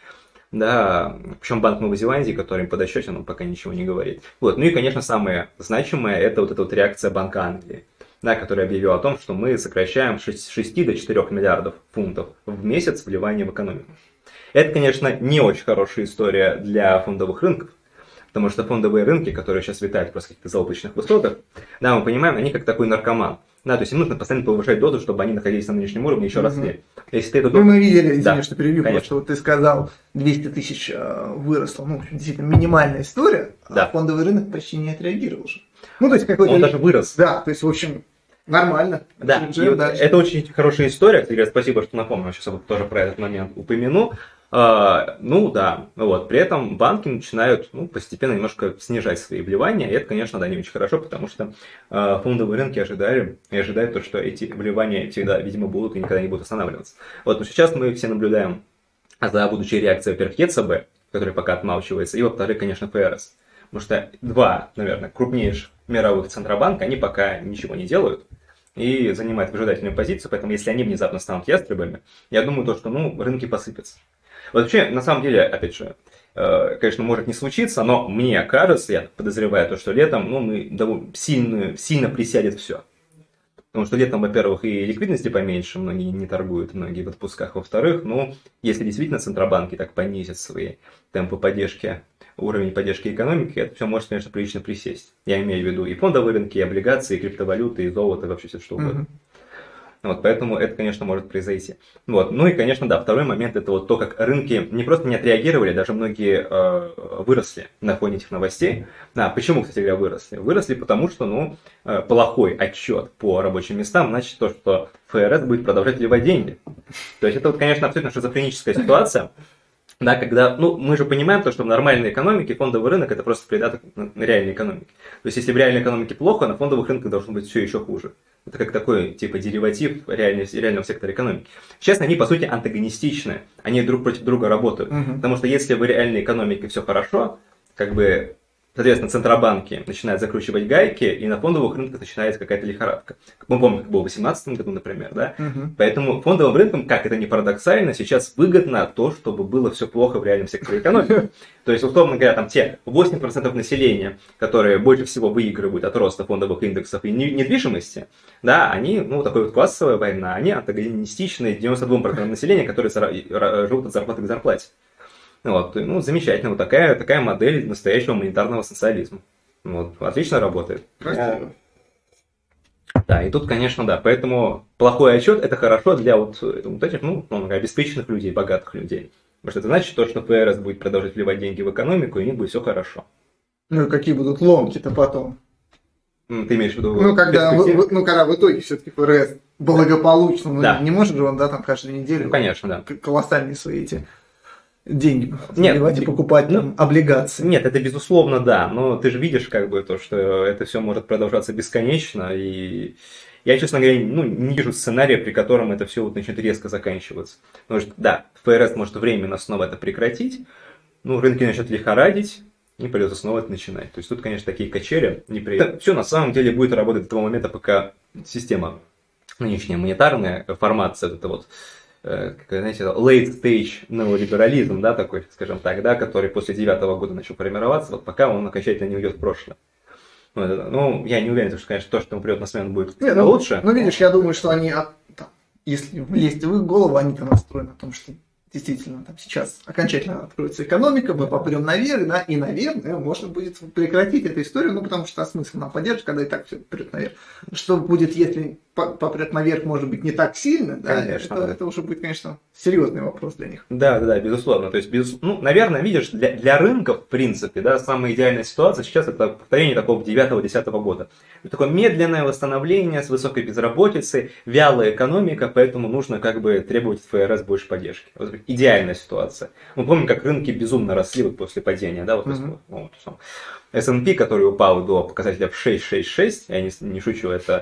да, причем Банк Новой Зеландии, который им подотчетен, он пока ничего не говорит. Вот. Ну и, конечно, самое значимое, это вот эта вот реакция Банка Англии, да, который объявил о том, что мы сокращаем с шести до четырёх миллиардов фунтов в месяц вливания в экономику. Это, конечно, не очень хорошая история для фондовых рынков, потому что фондовые рынки, которые сейчас витают просто в каких-то заоблачных высотах, да, мы понимаем, они как такой наркоман. Да, то есть им нужно постоянно повышать дозу, чтобы они находились на нынешнем уровне и еще росли. Если ты эту Ну, дозу... мы видели, извини, Да, что перебью, конечно. просто вот ты сказал, двести тысяч э, выросло, ну, действительно, минимальная история, Да. а фондовый рынок почти не отреагировал же. Ну, то есть какой-то... Он даже вырос. Да, то есть, в общем, нормально. Да, и вот это очень хорошая история. Кстати, спасибо, что напомнил, сейчас вот тоже про этот момент упомяну. А, ну да, вот, при этом банки начинают ну, постепенно немножко снижать свои вливания, и это, конечно, да, не очень хорошо, потому что а, фондовые рынки ожидали и ожидают то, что эти вливания всегда, видимо, будут и никогда не будут останавливаться. Вот, но сейчас мы все наблюдаем за будущей реакцией, во-первых, ЕЦБ, который пока отмалчивается, и, во-вторых, конечно, ФРС. Потому что два, наверное, крупнейших мировых центробанка, они пока ничего не делают и занимают выжидательную позицию, поэтому если они внезапно станут ястребами, я думаю, то, что ну, рынки посыпятся. Вообще, на самом деле, опять же, э, конечно, может не случиться, но мне кажется, я подозреваю, то, что летом ну, мы довольно сильно, сильно присядет все. Потому что летом, во-первых, и ликвидности поменьше, многие не торгуют, многие в отпусках. Во-вторых, ну, если действительно центробанки так понизят свои темпы поддержки, уровень поддержки экономики, это все может, конечно, прилично присесть. Я имею в виду и фондовые рынки, и облигации, и криптовалюты, и золото, и вообще все что угодно. Mm-hmm. Вот, поэтому это, конечно, может произойти. Вот. Ну и, конечно, да, второй момент это вот то, как рынки не просто не отреагировали, даже многие э, выросли на фоне этих новостей. Да, почему, кстати говоря, выросли? Выросли потому, что ну, э, плохой отчет по рабочим местам значит то, что ФРС будет продолжать вливать деньги. То есть это, вот, конечно, абсолютно шизофреническая ситуация. Да, когда, ну, мы же понимаем то, что в нормальной экономике фондовый рынок это просто придаток на реальной экономике. То есть, если в реальной экономике плохо, на фондовых рынках должно быть все еще хуже. Это как такой, типа, дериватив реальной, реального сектора экономики. Честно, они, по сути, антагонистичны. Они друг против друга работают. Uh-huh. Потому что если в реальной экономике все хорошо, как бы, соответственно, центробанки начинают закручивать гайки, и на фондовых рынках начинается какая-то лихорадка. Мы помним, как было в две тысячи восемнадцатом году, например, да? Uh-huh. Поэтому фондовым рынкам, как это ни парадоксально, сейчас выгодно то, чтобы было все плохо в реальном секторе экономики. То есть, условно говоря, там те восемь процентов населения, которые больше всего выигрывают от роста фондовых индексов и недвижимости, да, они, ну, такая вот классовая война, они антагонистичны девяносто два процента населения, которые живут от зарплаты к зарплате. Вот, ну, замечательно, вот такая, такая модель настоящего монетарного социализма. Вот, отлично работает. Красиво. Да, и тут, конечно, да, поэтому плохой отчет это хорошо для вот, вот этих, ну, обеспеченных людей, богатых людей. Потому что это значит то, что ФРС будет продолжать вливать деньги в экономику, и у них будет все хорошо. Ну и какие будут ломки-то потом? Ты имеешь в виду? Ну, когда, в, в, ну, когда в итоге все-таки ФРС благополучно, ну, да. Не может же он, да, там каждую неделю. Ну, конечно, да. Колоссальные свои эти деньги нет, вливать и покупать ну, там, облигации. Нет, это безусловно да, но ты же видишь как бы то, что это все может продолжаться бесконечно, и я, честно говоря, ну, не вижу сценария, при котором это все вот начнет резко заканчиваться. Потому что, да, ФРС может временно снова это прекратить, ну, рынки начнут лихорадить, и придется снова это начинать. То есть тут, конечно, такие качели неприятные. Все на самом деле будет работать до того момента, пока система нынешняя монетарная формация, это вот как, знаете, late stage неолиберализм, да, такой, скажем так, да, который после девятого года начал формироваться, вот пока он окончательно не уйдет в прошлое. Ну, это, ну, я не уверен, что, конечно, то, что ему придет на смену, будет не, ну, лучше. Ну, видишь, я думаю, что они, там, если влезть в их голову, они-то настроены на том, что действительно там сейчас окончательно откроется экономика, мы попрем наверх, да, и, наверное, можно будет прекратить эту историю, ну, потому что смысл нам поддерживать, когда и так все прет наверх. Что будет, если попрет наверх, может быть, не так сильно, да, конечно, это, да. это уже будет, конечно, серьезный вопрос для них. Да, да, да, безусловно. То есть, без... ну, наверное, видишь, для, для рынков, в принципе, да, самая идеальная ситуация сейчас это повторение такого девятого-десятого года. Это такое медленное восстановление с высокой безработицей, вялая экономика, поэтому нужно как бы требовать от ФРС больше поддержки. Вот идеальная ситуация. Мы помним, как рынки безумно росли вот после падения, да, вот mm-hmm. вот, вот, эс энд пи, который упал до показателя в шесть шесть шесть, я не, не шучу, это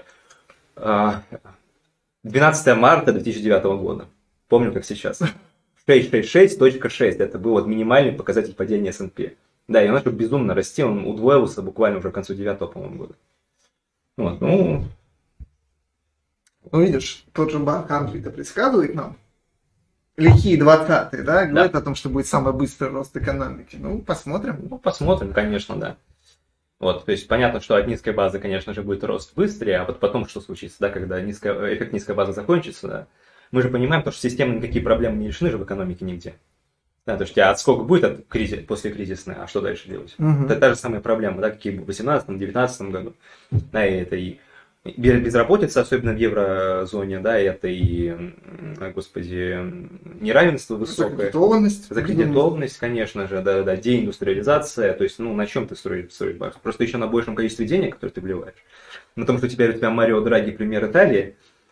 двенадцатого марта две тысячи девятого года. Помню, как сейчас. шесть шесть шесть точка шесть, это был вот минимальный показатель падения эс энд пи. Да, и он начал безумно расти, он удвоился буквально уже к концу девятого, по-моему, года. Вот, ну... ну, видишь, тот же Банк Англии-то предсказывает нам, лихие двадцатые, да, говорят да. о том, что будет самый быстрый рост экономики. Ну, посмотрим. Ну, посмотрим, конечно, да. Вот, то есть понятно, что от низкой базы, конечно же, будет рост быстрее, а вот потом что случится, да, когда низкая, эффект низкой базы закончится, да. Мы же понимаем, то, что системно никакие проблемы не решены же в экономике нигде. Да, то есть у тебя отскок будет от кризис, после кризисной, а что дальше делать? Угу. Это та же самая проблема, да, какие были в восемнадцатом-девятнадцатом году. Да, и это и безработица, особенно в еврозоне, да, это и, господи, неравенство высокое. Закредитованность. Закредитованность, конечно же, да, да, деиндустриализация. То есть, ну, на чем ты строишь, строишь базу? Просто еще на большем количестве денег, которые ты вливаешь. На том, что теперь у тебя Марио Драги, пример Италии,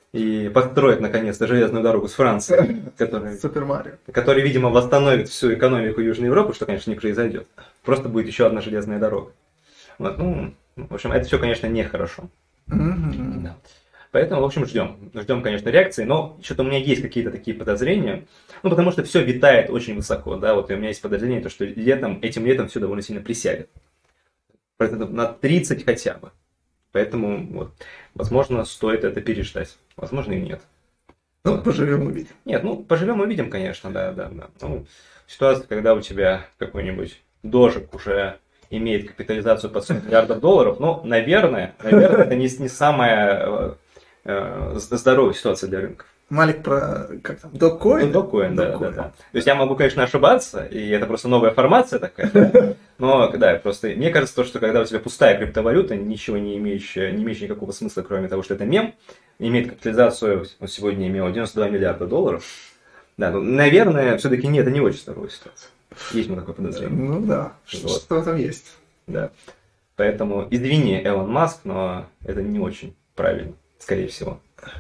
и построит, наконец-то, железную дорогу с Францией, который, Супер Марио. который, видимо, восстановит всю экономику Южной Европы, что, конечно, не произойдет. Просто будет еще одна железная дорога. Вот, ну, в общем, это все, конечно, нехорошо. Mm-hmm. Да. Поэтому, в общем, ждем. Ждем, конечно, реакции, но что-то у меня есть какие-то такие подозрения. Ну, потому что все витает очень высоко, да, вот и у меня есть подозрение, то, что летом, этим летом все довольно сильно присядет. Процентов на тридцать хотя бы. Поэтому, вот, возможно, стоит это переждать. Возможно, и нет. Ну, поживем увидим. Нет, ну, поживем увидим, конечно, да, да, да. Ну, ситуация, когда у тебя какой-нибудь дожик уже имеет капитализацию под сто миллиардов долларов, ну, наверное, наверное, это не, не самая э, здоровая ситуация для рынков. Малик про, как там, Dogecoin? Ну, Dogecoin, да, да, да. То есть я могу, конечно, ошибаться, и это просто новая формация такая, да? Но, да, просто мне кажется, то, что когда у тебя пустая криптовалюта, ничего не имеющая, не имеющая никакого смысла, кроме того, что это мем, имеет капитализацию, он сегодня имел девяносто два миллиарда долларов, да, ну, наверное, все-таки нет, это не очень здоровая ситуация. Есть у меня такое подозрение. Ну да, вот. Что там есть. Да. Поэтому извини, Элон Маск, но это не очень правильно, скорее всего.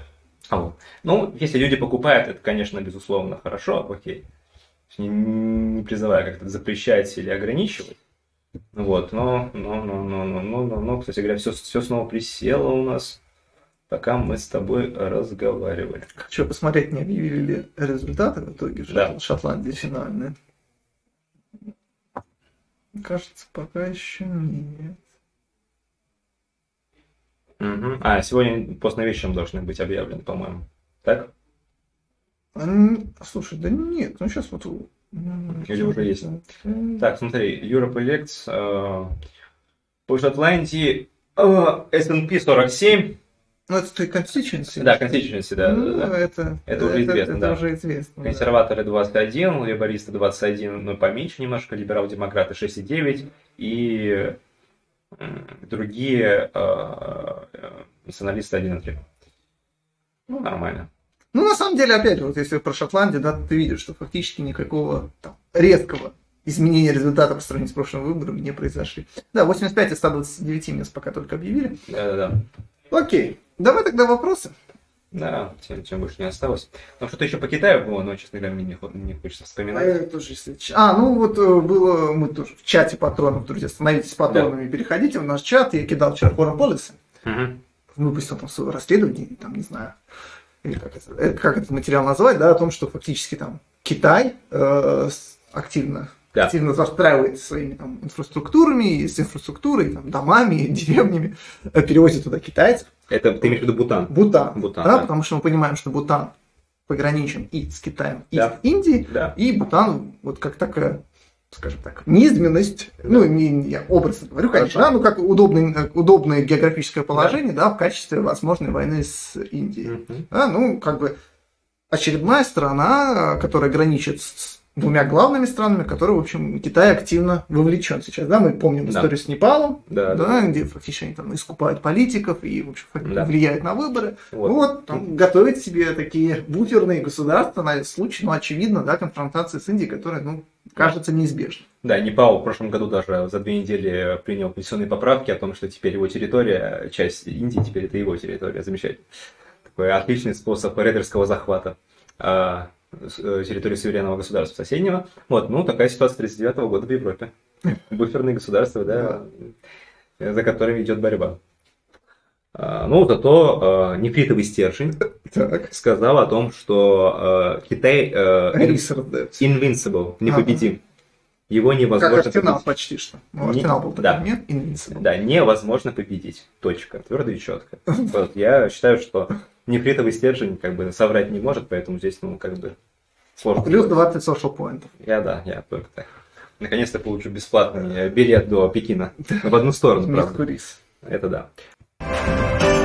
А вот. Ну, если люди покупают, это, конечно, безусловно, хорошо, окей. Не, не призываю как-то запрещать или ограничивать. Вот, но, но, но, но, но, но, но, но, кстати говоря, все, все снова присело у нас, пока мы с тобой разговаривали. Хочу посмотреть, не объявили ли результаты в итоге в да. Шотландии финальные. Кажется, пока еще нет. Угу. А, сегодня поздно вечером должны быть объявлены, по-моему. Так? А, слушай, да нет, ну сейчас вот... Или уже есть. Так, смотри, Europe Elects, э, по Шотландии э, эс энд пи сорок семь. Ну, это Constituency. Да, Constituency, да. Ну, да, да. Это, это уже известно, это, да. Это уже известно, Консерваторы двадцать один, лейбористы двадцать один, ну, поменьше немножко, либерал-демократы шесть и девять, и другие э, националисты один и три. Ну, нормально. Ну, на самом деле, опять же, вот если про Шотландию, да, ты видишь, что фактически никакого там, резкого изменения результата по сравнению с прошлым выбором не произошли. Да, восемьдесят пять из ста двадцати девяти мест пока только объявили. Да-да-да. Окей, давай тогда вопросы. Да, тем, тем больше не осталось. Но что-то еще по Китаю было, но, честно говоря, мне не, не хочется вспоминать. А, я тоже, если... а, ну вот было, мы тоже в чате патронов, друзья, становитесь патронами, да. Переходите в наш чат, я кидал вчера Foreign Policy, угу. Выпустил там свое расследование, там, не знаю, или как, это, как этот материал назвать, да, о том, что фактически там Китай э, активно, да. активно застраивает своими там инфраструктурами, с инфраструктурой, там, домами, деревнями, перевозит туда китайцев. Это ты имеешь в виду Бутан? Бутан, Бутан да, да, потому что мы понимаем, что Бутан пограничен и с Китаем, и да. с Индией, да. и Бутан вот как такая, скажем так, низменность, да. ну, не, не я образно говорю, конечно, да, ну, как удобное, удобное географическое положение, да. Да, в качестве возможной войны с Индией. Угу. Да, ну, как бы очередная страна, которая граничит с двумя главными странами, которые, в общем, Китай активно вовлечен сейчас. Да, мы помним историю да. с Непалом, да, да, да. где фактически они там искупают политиков и, в общем, да. влияют на выборы. Вот, вот там готовят себе такие буферные государства на случай, ну, очевидно, да, конфронтации с Индией, которая, ну, кажется неизбежной. Да, Непал в прошлом году даже за две недели принял конституционные поправки о том, что теперь его территория, часть Индии, теперь это его территория. Замечательно. Такой отличный способ рейдерского захвата территории суверенного государства соседнего. Вот, ну, такая ситуация тридцать девятого года в Европе. Буферные государства, да, да. за которыми идет борьба. А, ну, зато э, нефритовый стержень так. сказал о том, что э, Китай э, invincible, непобедим. Ага. Его невозможно как Арсенал победить. Почти что. Ну, Арсенал был такой, да. нет? Invincible. Да, невозможно победить. Точка. Твердо и четко. Вот, я считаю, что нефритовый стержень как бы соврать не может, поэтому здесь, ну, как бы Сложно. Плюс двадцать social поинтов. Я да, я только так. Наконец-то получу бесплатный билет до Пекина. В одну сторону, правда. Это да.